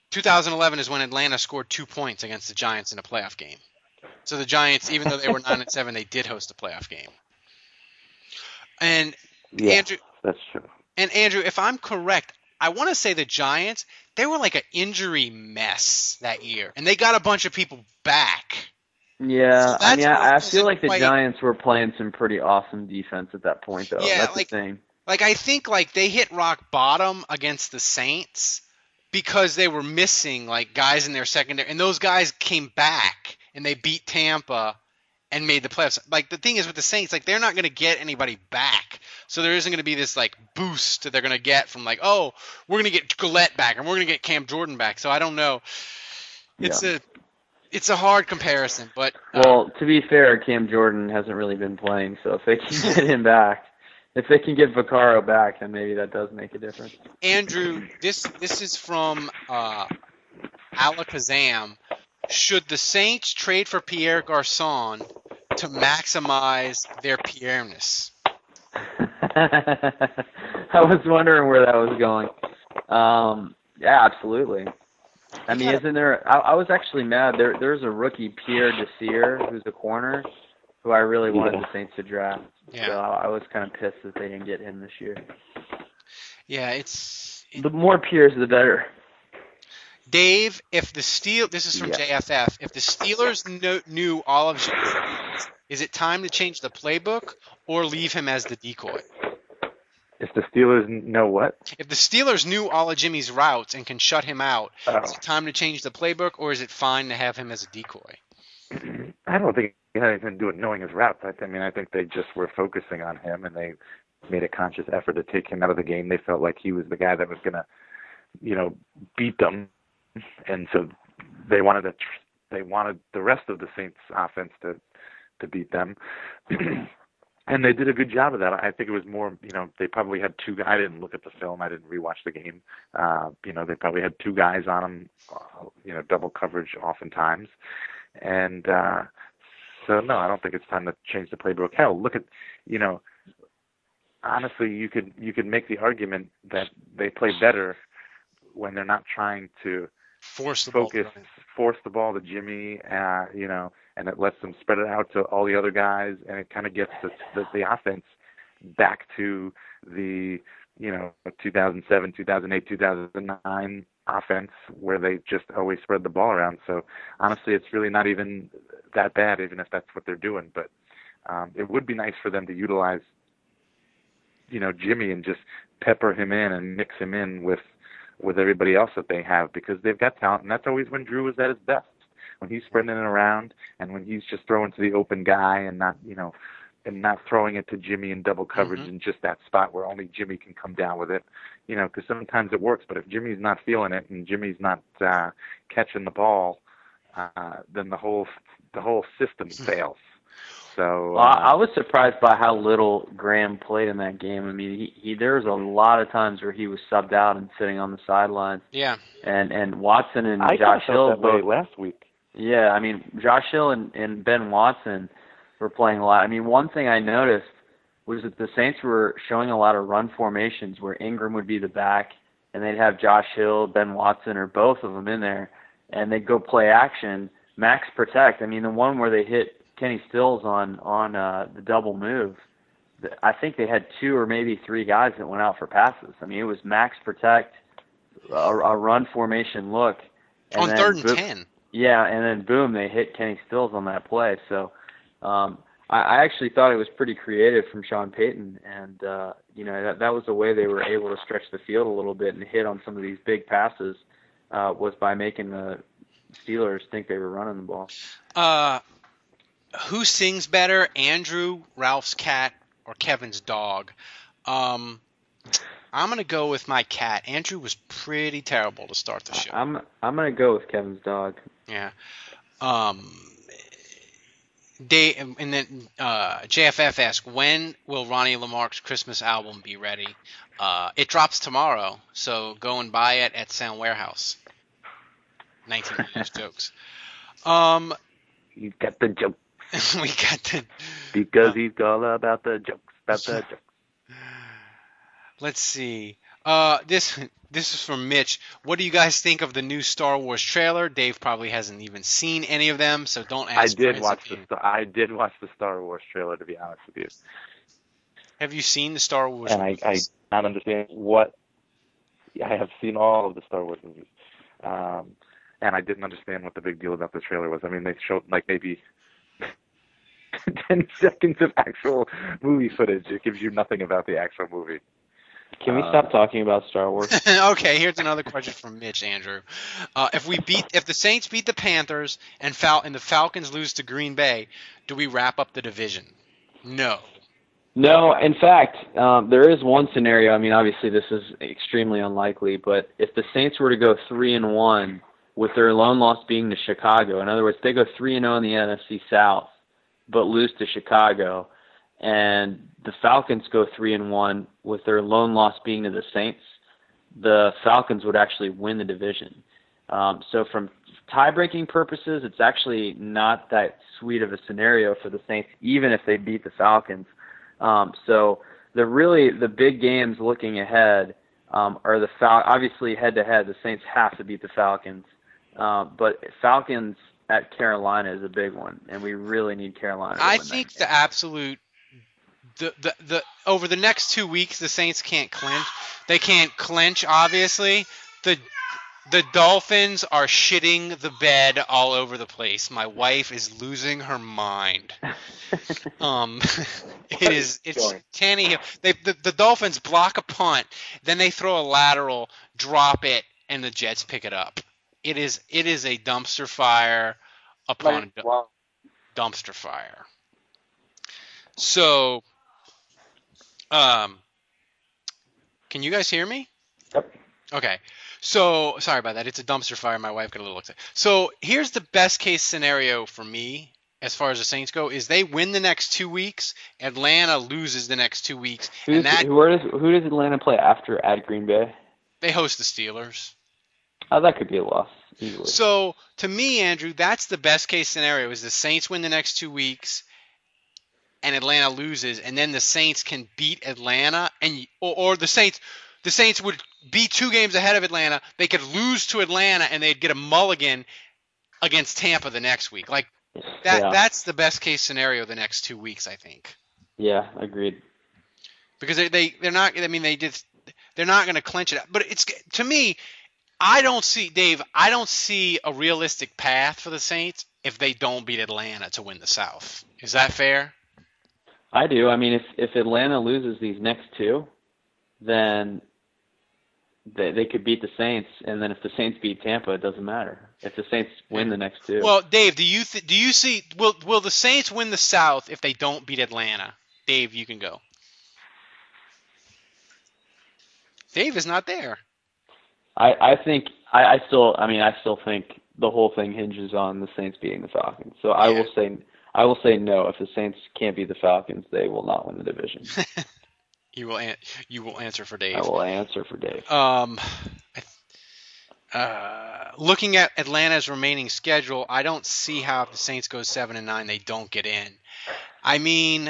2011 is when Atlanta scored 2 points against the Giants in a playoff game. So the Giants, even though they were 9-7, they did host a playoff game. And Yeah, Andrew, that's true. if I'm correct, I want to say the Giants, they were like an injury mess that year, and they got a bunch of people back. Yeah, So I mean, that's I what feel like the quite- Giants were playing some pretty awesome defense at that point, though. Yeah, That's like- the thing. Like, I think, like, they hit rock bottom against the Saints because they were missing, like, guys in their secondary. And those guys came back, and they beat Tampa and made the playoffs. Like, the thing is with the Saints, like, they're not going to get anybody back. So there isn't going to be this, like, boost that they're going to get from, like, oh, we're going to get Gillette back, and we're going to get Cam Jordan back. So I don't know. It's a hard comparison, but... Well, to be fair, Cam Jordan hasn't really been playing, so if they can get him back, if they can get Vaccaro back, then maybe that does make a difference. Andrew, this is from Alakazam. Should the Saints trade for Pierre Garçon to maximize their Pierre-ness? I was wondering where that was going. Yeah, absolutely. I mean, isn't there? I was actually mad. There's a rookie, Pierre Desir, who's a corner, who I really wanted the Saints to draft. Yeah. So I was kind of pissed that they didn't get him this year. Yeah, The more Pierres, the better. Dave, if the this is from Yeah. JFF, if the Steelers knew all of Jimmy's routes, is it time to change the playbook or leave him as the decoy? If the Steelers know what? If the Steelers knew all of Jimmy's routes and can shut him out, Oh. is it time to change the playbook or is it fine to have him as a decoy? I don't think it had anything to do with knowing his routes. I think they just were focusing on him, and they made a conscious effort to take him out of the game. They felt like he was the guy that was going to, beat them, and so they wanted the rest of the Saints offense to beat them. And they did a good job of that. I think it was more, they probably had two guys. I didn't look at the film. I didn't rewatch the game. They probably had two guys on them, double coverage oftentimes. And so, no, I don't think it's time to change the playbook. Hell, look at, honestly, you could make the argument that they play better when they're not trying to force the ball to Jimmy, and it lets them spread it out to all the other guys, and it kind of gets the offense back to the 2007, 2008, 2009 offense where they just always spread the ball around. So honestly, it's really not even that bad, even if that's what they're doing. But it would be nice for them to utilize Jimmy and just pepper him in and mix him in with everybody else that they have, because they've got talent, and that's always when Drew was at his best. When he's spreading it around and when he's just throwing to the open guy and not throwing it to Jimmy in double coverage in just that spot where only Jimmy can come down with it, because sometimes it works, but if Jimmy's not feeling it and Jimmy's not catching the ball, then the whole system fails. So I was surprised by how little Graham played in that game. I mean, there was a lot of times where he was subbed out and sitting on the sidelines. Yeah. And Watson and I Josh felt Hill that way both last week. Yeah, I mean, Josh Hill and Ben Watson were playing a lot. I mean, one thing I noticed was that the Saints were showing a lot of run formations where Ingram would be the back, and they'd have Josh Hill, Ben Watson, or both of them in there, and they'd go play action, max protect. I mean, the one where they hit Kenny Stills on the double move, I think they had two or maybe three guys that went out for passes. I mean, it was max protect, a run formation look. And on 3rd and 10. Yeah, and then boom, they hit Kenny Stills on that play. So I actually thought it was pretty creative from Sean Payton, and that was the way they were able to stretch the field a little bit and hit on some of these big passes was by making the Steelers think they were running the ball. Who sings better, Andrew, Ralph's cat, or Kevin's dog? I'm going to go with my cat. Andrew was pretty terrible to start the show. I'm going to go with Kevin's dog. Yeah. And then JFF asked, when will Ronnie Lamarck's Christmas album be ready? It drops tomorrow, so go and buy it at Sound Warehouse. 19 years jokes. You got the joke. We got the... Because he's all about the jokes. Let's see. This This is from Mitch. What do you guys think of the new Star Wars trailer? Dave probably hasn't even seen any of them, so don't ask. I did watch the Star Wars trailer, to be honest with you. Have you seen the Star Wars and movies? I not understand what. I have seen all of the Star Wars movies, and I didn't understand what the big deal about the trailer was. I mean, they showed like maybe 10 seconds of actual movie footage. It gives you nothing about the actual movie. Can we stop talking about Star Wars? Okay, here's another question from Mitch, Andrew. If the Saints beat the Panthers and the Falcons lose to Green Bay, do we wrap up the division? No. No, in fact, there is one scenario. I mean, obviously this is extremely unlikely, but if the Saints were to go 3-1 with their lone loss being to Chicago, in other words, they go 3-0 in the NFC South, but lose to Chicago, and the Falcons go 3-1 with their lone loss being to the Saints, the Falcons would actually win the division. So from tie-breaking purposes, it's actually not that sweet of a scenario for the Saints, even if they beat the Falcons. So the big games looking ahead are obviously head-to-head. The Saints have to beat the Falcons, but Falcons at Carolina is a big one, and we really need Carolina. I think the absolute the over the next 2 weeks the Saints can't clinch. They can't clinch, obviously. The Dolphins are shitting the bed all over the place. My wife is losing her mind. It's Tannehill. The Dolphins block a punt, then they throw a lateral, drop it, and the Jets pick it up. It is a dumpster fire upon dumpster fire. So, can you guys hear me? Yep. Okay. So, sorry about that. It's a dumpster fire. My wife got a little excited. So, here's the best case scenario for me as far as the Saints go is they win the next 2 weeks, Atlanta loses the next 2 weeks. Who does Atlanta play after at Green Bay? They host the Steelers. Oh, that could be a loss easily. So, to me, Andrew, that's the best case scenario is the Saints win the next 2 weeks and Atlanta loses, and then the Saints can beat Atlanta or the Saints would be 2 games ahead of Atlanta. They could lose to Atlanta, and they'd get a mulligan against Tampa the next week. Like that. Yeah. That's the best case scenario the next 2 weeks, I think. Yeah, agreed. Because they're not. I mean, they're not going to clinch it. But it's to me, I don't see a realistic path for the Saints if they don't beat Atlanta to win the South. Is that fair? I do. I mean, if Atlanta loses these next 2, then they could beat the Saints, and then if the Saints beat Tampa, it doesn't matter. If the Saints win the next 2. Well, Dave, do you see will the Saints win the South if they don't beat Atlanta? Dave, you can go. Dave is not there. I still think the whole thing hinges on the Saints beating the Falcons. So yeah. I will say no. If the Saints can't beat the Falcons, they will not win the division. You will answer for Dave. I will answer for Dave. Looking at Atlanta's remaining schedule, I don't see how if the Saints go 7-9, they don't get in. I mean,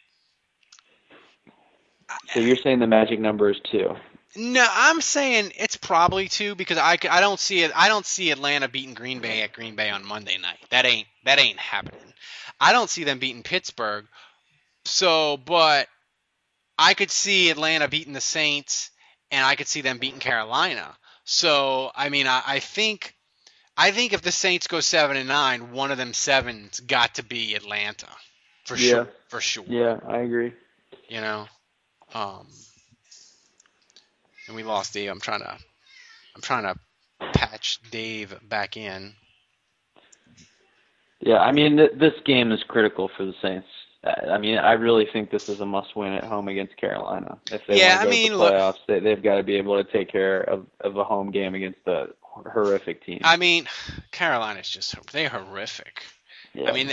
so you're saying the magic number is 2? No, I'm saying it's probably 2 because I don't see it. I don't see Atlanta beating Green Bay at Green Bay on Monday night. That ain't happening. I don't see them beating Pittsburgh. So, but I could see Atlanta beating the Saints, and I could see them beating Carolina. So, I mean, I think if the Saints go 7-9, one of them 7's got to be Atlanta, for sure. For sure. Yeah, I agree. You know, and we lost Dave. I'm trying to patch Dave back in. Yeah, I mean, this game is critical for the Saints. I mean, I really think this is a must-win at home against Carolina. If they want to go to the playoffs, they've got to be able to take care of a home game against a horrific team. I mean, Carolina's they're horrific. Yeah. I mean,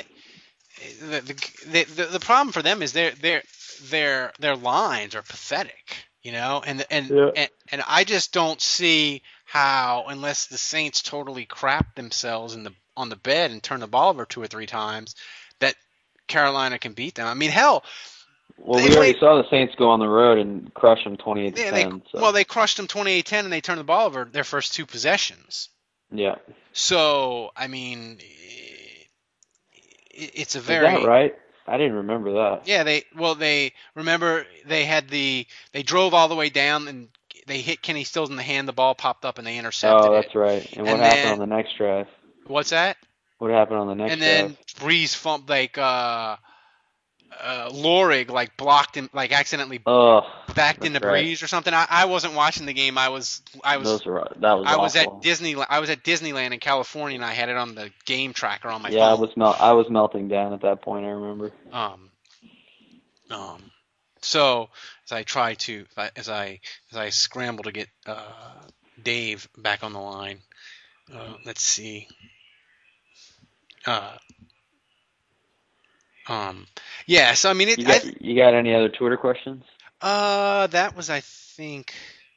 the problem for them is their lines are pathetic, you know, and I just don't see how, unless the Saints totally crap themselves on the bed and turn the ball over 2 or 3 times, that Carolina can beat them. I mean, hell, Well, we already saw the Saints go on the road and crush them 28-10. Well, they crushed them 28-10, and they turned the ball over their first 2 possessions. Yeah. So, I mean, it's a very... Is that right? I didn't remember that. Yeah, they drove all the way down, and they hit Kenny Stills in the hand, the ball popped up, and they intercepted it. Oh, that's right. And what happened on the next drive? What's that? What happened on the next drive? And then Breeze Lorig blocked him, accidentally backed into Breeze or something. I wasn't watching the game. I was at Disneyland in California, and I had it on the game tracker on my phone. Yeah, I was melting down at that point. I remember. So as I scramble to get Dave back on the line, let's see. Yeah, so I mean, you got any other Twitter questions? That was I think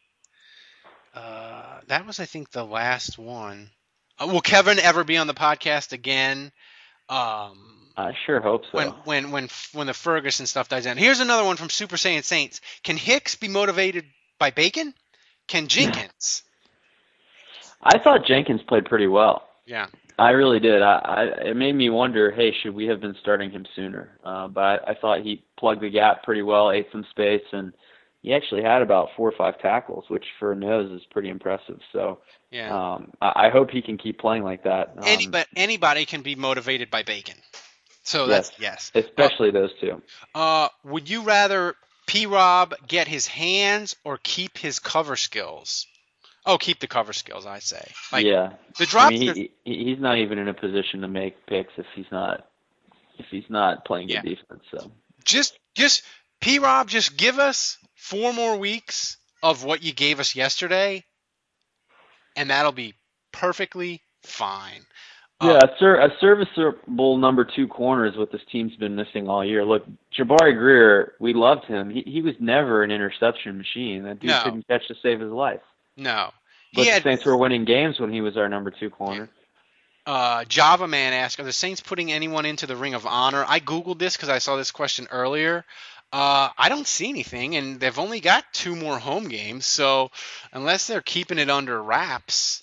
the last one. Will Kevin ever be on the podcast again? I sure hope so. When the Ferguson stuff dies down. Here's another one from Super Saiyan Saints. Can Hicks be motivated by Bacon? Can Jenkins? I thought Jenkins played pretty well. Yeah. I really did. It made me wonder, hey, should we have been starting him sooner? But I thought he plugged the gap pretty well, ate some space, and he actually had about 4 or 5 tackles, which for a nose is pretty impressive. So yeah. I hope he can keep playing like that. Anybody can be motivated by Bacon. So yes. Especially those two. Would you rather P-Rob get his hands or keep his cover skills? Oh, keep the cover skills, I say. Yeah. The drop. He's not even in a position to make picks if he's not playing good defense. So just P-Rob, just give us 4 more weeks of what you gave us yesterday, and that'll be perfectly fine. Yeah, a serviceable number 2 corner is what this team's been missing all year. Look, Jabari Greer, we loved him. He was never an interception machine. That dude couldn't catch to save his life. No. But the Saints were winning games when he was our number 2 corner. Java Man asked, are the Saints putting anyone into the Ring of Honor? I Googled this because I saw this question earlier. I don't see anything, and they've only got 2 more home games, so unless they're keeping it under wraps,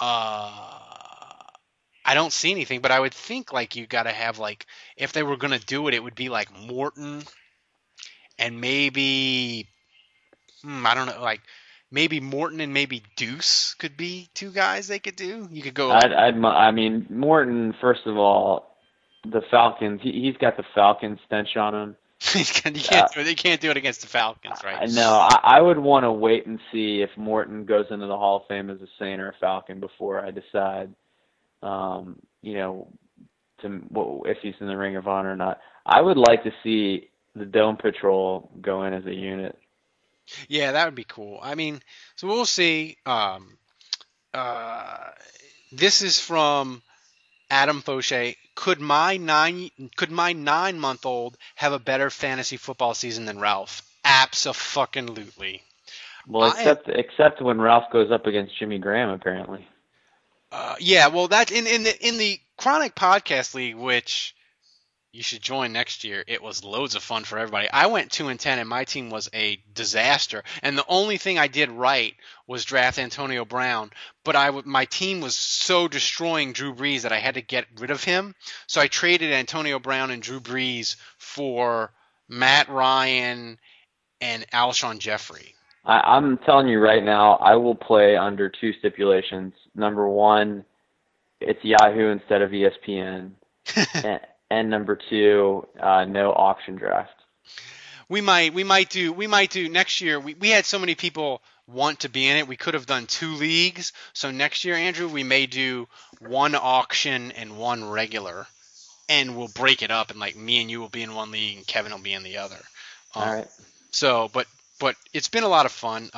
I don't see anything. But I would think you got to have if they were going to do it, it would be Morton and maybe I don't know, maybe Morton and maybe Deuce could be 2 guys they could do. You could go. I mean, Morton. First of all, the Falcons. He's got the Falcon stench on him. You can't do it against the Falcons, right? No, I would want to wait and see if Morton goes into the Hall of Fame as a Saint or a Falcon before I decide. If he's in the Ring of Honor or not. I would like to see the Dome Patrol go in as a unit. Yeah, that would be cool. I mean, so we'll see. This is from Adam Fauché. Could my 9-month-old have a better fantasy football season than Ralph? Abso-fucking-lutely. Well, except when Ralph goes up against Jimmy Graham, apparently. Yeah, well, that's in the Chronic Podcast League, which you should join next year. It was loads of fun for everybody. I went 2-10, and my team was a disaster. And the only thing I did right was draft Antonio Brown. But my team was so destroying Drew Brees that I had to get rid of him. So I traded Antonio Brown and Drew Brees for Matt Ryan and Alshon Jeffrey. I'm telling you right now, I will play under 2 stipulations. Number 1, it's Yahoo instead of ESPN. And number 2, no auction draft. We might do next year. We had so many people want to be in it. We could have done 2 leagues. So next year, Andrew, we may do 1 auction and 1 regular, and we'll break it up. And me and you will be in 1 league, and Kevin will be in the other. All right. So, but it's been a lot of fun.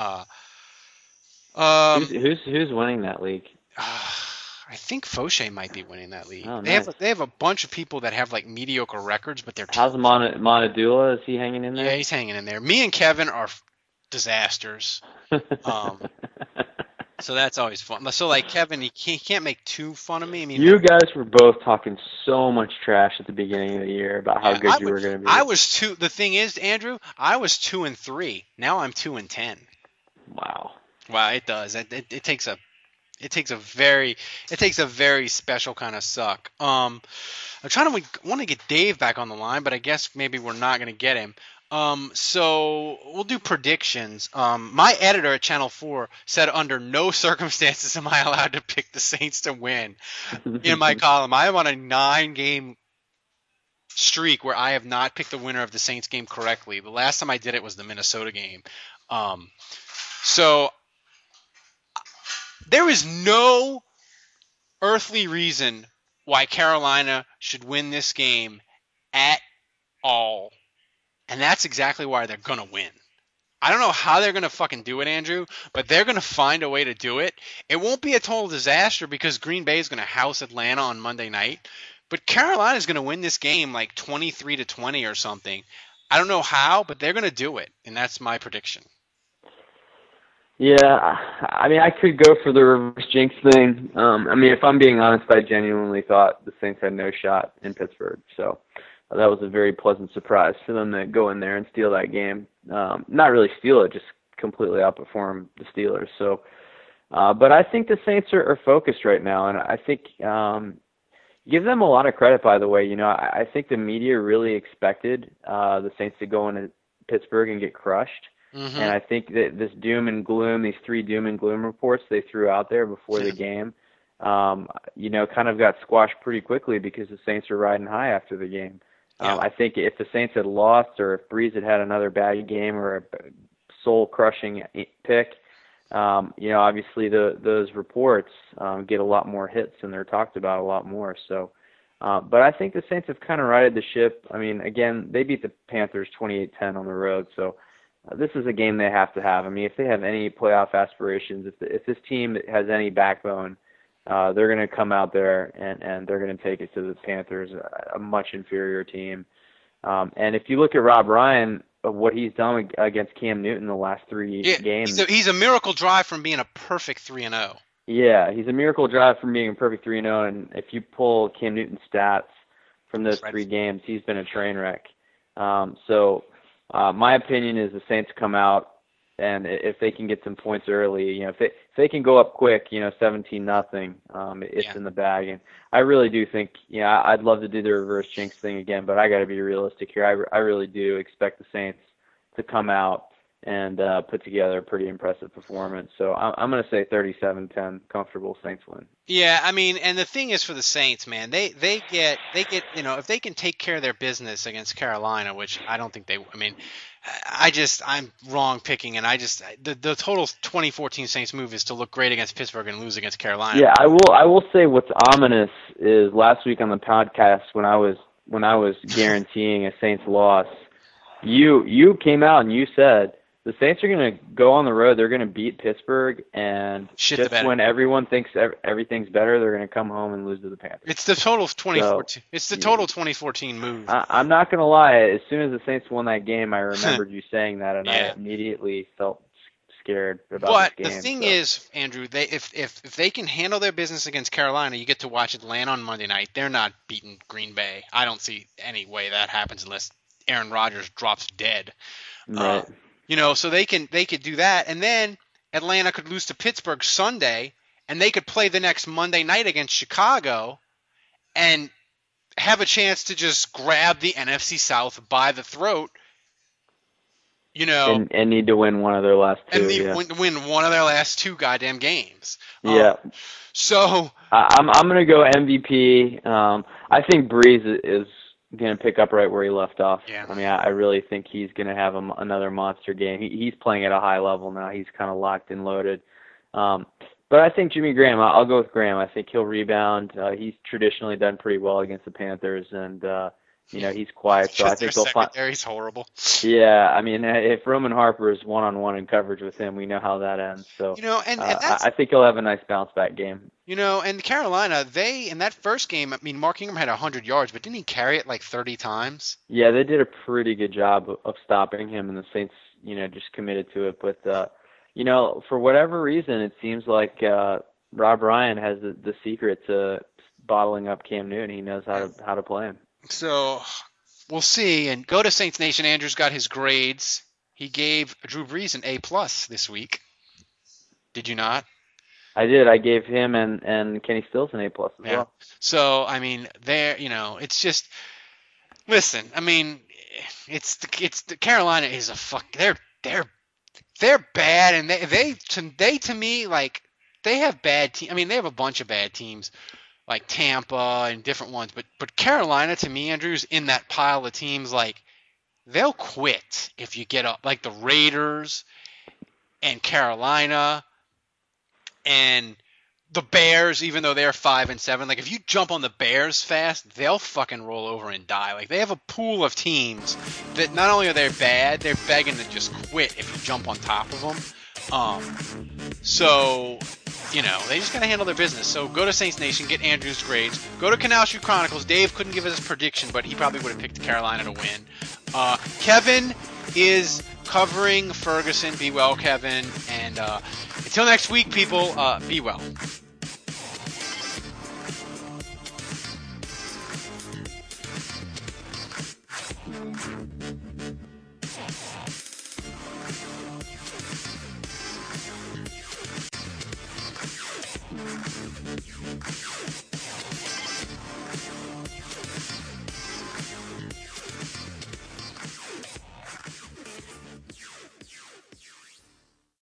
Who's winning that league? I think Fauché might be winning that league. Oh, nice. They have a bunch of people that have mediocre records, but they're. How's Monadula? Is he hanging in there? Yeah, he's hanging in there. Me and Kevin are disasters. So that's always fun. So like Kevin, he can't make too fun of me. I mean, You guys were both talking so much trash at the beginning of the year about how good you were going to be. I was two. The thing is, Andrew, I was 2-3. Now I'm 2-10. Wow. Wow, it does. It takes a very special kind of suck. I'm trying to want to get Dave back on the line, but I guess maybe we're not going to get him. So we'll do predictions. My editor at Channel 4 said under no circumstances am I allowed to pick the Saints to win in my column. I am on a 9-game streak where I have not picked the winner of the Saints game correctly. The last time I did it was the Minnesota game. So there is no earthly reason why Carolina should win this game at all. And that's exactly why they're going to win. I don't know how they're going to fucking do it, Andrew, but they're going to find a way to do it. It won't be a total disaster because Green Bay is going to house Atlanta on Monday night. But Carolina is going to win this game like 23-20 or something. I don't know how, but they're going to do it. And that's my prediction. Yeah, I mean, I could go for the reverse jinx thing. I mean, if I'm being honest, I genuinely thought the Saints had no shot in Pittsburgh. So that was a very pleasant surprise for them to go in there and steal that game. Not really steal it, just completely outperform the Steelers. So, but I think the Saints are focused right now, and I think give them a lot of credit, by the way. You know, I think the media really expected the Saints to go into Pittsburgh and get crushed. Mm-hmm. And I think that this doom and gloom, these 3 doom and gloom reports they threw out there before the game, you know, kind of got squashed pretty quickly because the Saints were riding high after the game. I think if the Saints had lost or if Breeze had another bad game or a soul-crushing pick, you know, obviously those reports get a lot more hits and they're talked about a lot more. So, but I think the Saints have kind of righted the ship. I mean, again, they beat the Panthers 28-10 on the road, so this is a game they have to have. I mean, if they have any playoff aspirations, if this team has any backbone, they're going to come out there and they're going to take it to the Panthers, a much inferior team. And if you look at Rob Ryan, what he's done against Cam Newton the last 3 games. He's a miracle drive from being a perfect 3-0. Yeah, he's a miracle drive from being a perfect 3-0. And if you pull Cam Newton's stats from those 3 games, he's been a train wreck. My opinion is the Saints come out, and if they can get some points early, you know, if they can go up quick, you know, 17-0, it's in the bag. And I really do think, you know, I'd love to do the reverse jinx thing again, but I got to be realistic here. I really do expect the Saints to come out and put together a pretty impressive performance. So I'm going to say 37-10, comfortable Saints win. Yeah, I mean, and the thing is for the Saints, man, they get, you know, if they can take care of their business against Carolina, which I don't think they, I mean, I'm wrong picking, and the total 2014 Saints move is to look great against Pittsburgh and lose against Carolina. Yeah, I will say what's ominous is last week on the podcast when I was guaranteeing a Saints loss, you came out and you said the Saints are going to go on the road. They're going to beat Pittsburgh, and just when everyone thinks everything's better, they're going to come home and lose to the Panthers. It's the total 2014. It's the total 2014 move. I'm not going to lie. As soon as the Saints won that game, I remembered you saying that, and I immediately felt scared about this game. But the thing is, Andrew, if they can handle their business against Carolina, you get to watch Atlanta on Monday night. They're not beating Green Bay. I don't see any way that happens unless Aaron Rodgers drops dead. Right. You know, so they could do that, and then Atlanta could lose to Pittsburgh Sunday, and they could play the next Monday night against Chicago, and have a chance to just grab the NFC South by the throat. You know, and need to win one of their last 2. And win one of their last 2 goddamn games. Yeah. So I'm going to go MVP. I think Breeze is going to pick up right where he left off. Yeah. I mean, I really think he's going to have another monster game. He's playing at a high level now. He's kind of locked and loaded. But I think Jimmy Graham, I'll go with Graham. I think he'll rebound. He's traditionally done pretty well against the Panthers, and you know, he's quiet. So I think they'll find. He's horrible. Yeah, I mean, if Roman Harper is one-on-one in coverage with him, we know how that ends. So you know, and I think he'll have a nice bounce-back game. You know, and Carolina, in that first game, I mean, Mark Ingram had 100 yards, but didn't he carry it like 30 times? Yeah, they did a pretty good job of stopping him, and the Saints, you know, just committed to it. But for whatever reason, it seems like Rob Ryan has the secret to bottling up Cam Newton. He knows how to play him. So we'll see. And go to Saints Nation. Andrew's got his grades. He gave Drew Brees an A+ this week. Did you not? I did. I gave him and Kenny Stills an A+ as well. So I mean, it's just. Listen, I mean, it's the Carolina is a fuck. They're bad, and they to me, like, they have bad teams. I mean, they have a bunch of bad teams, like Tampa and different ones. But Carolina, to me, Andrew's in that pile of teams. Like, they'll quit if you get up. Like the Raiders and Carolina and the Bears, even though they're 5-7. Like, if you jump on the Bears fast, they'll fucking roll over and die. Like, they have a pool of teams that not only are they bad, they're begging to just quit if you jump on top of them. So, they just gotta handle their business. So go to Saints Nation, get Andrew's grades. Go to Canal Street Chronicles. Dave couldn't give us a prediction, but he probably would have picked Carolina to win. Kevin is covering Ferguson. Be well, Kevin. And until next week, people, be well.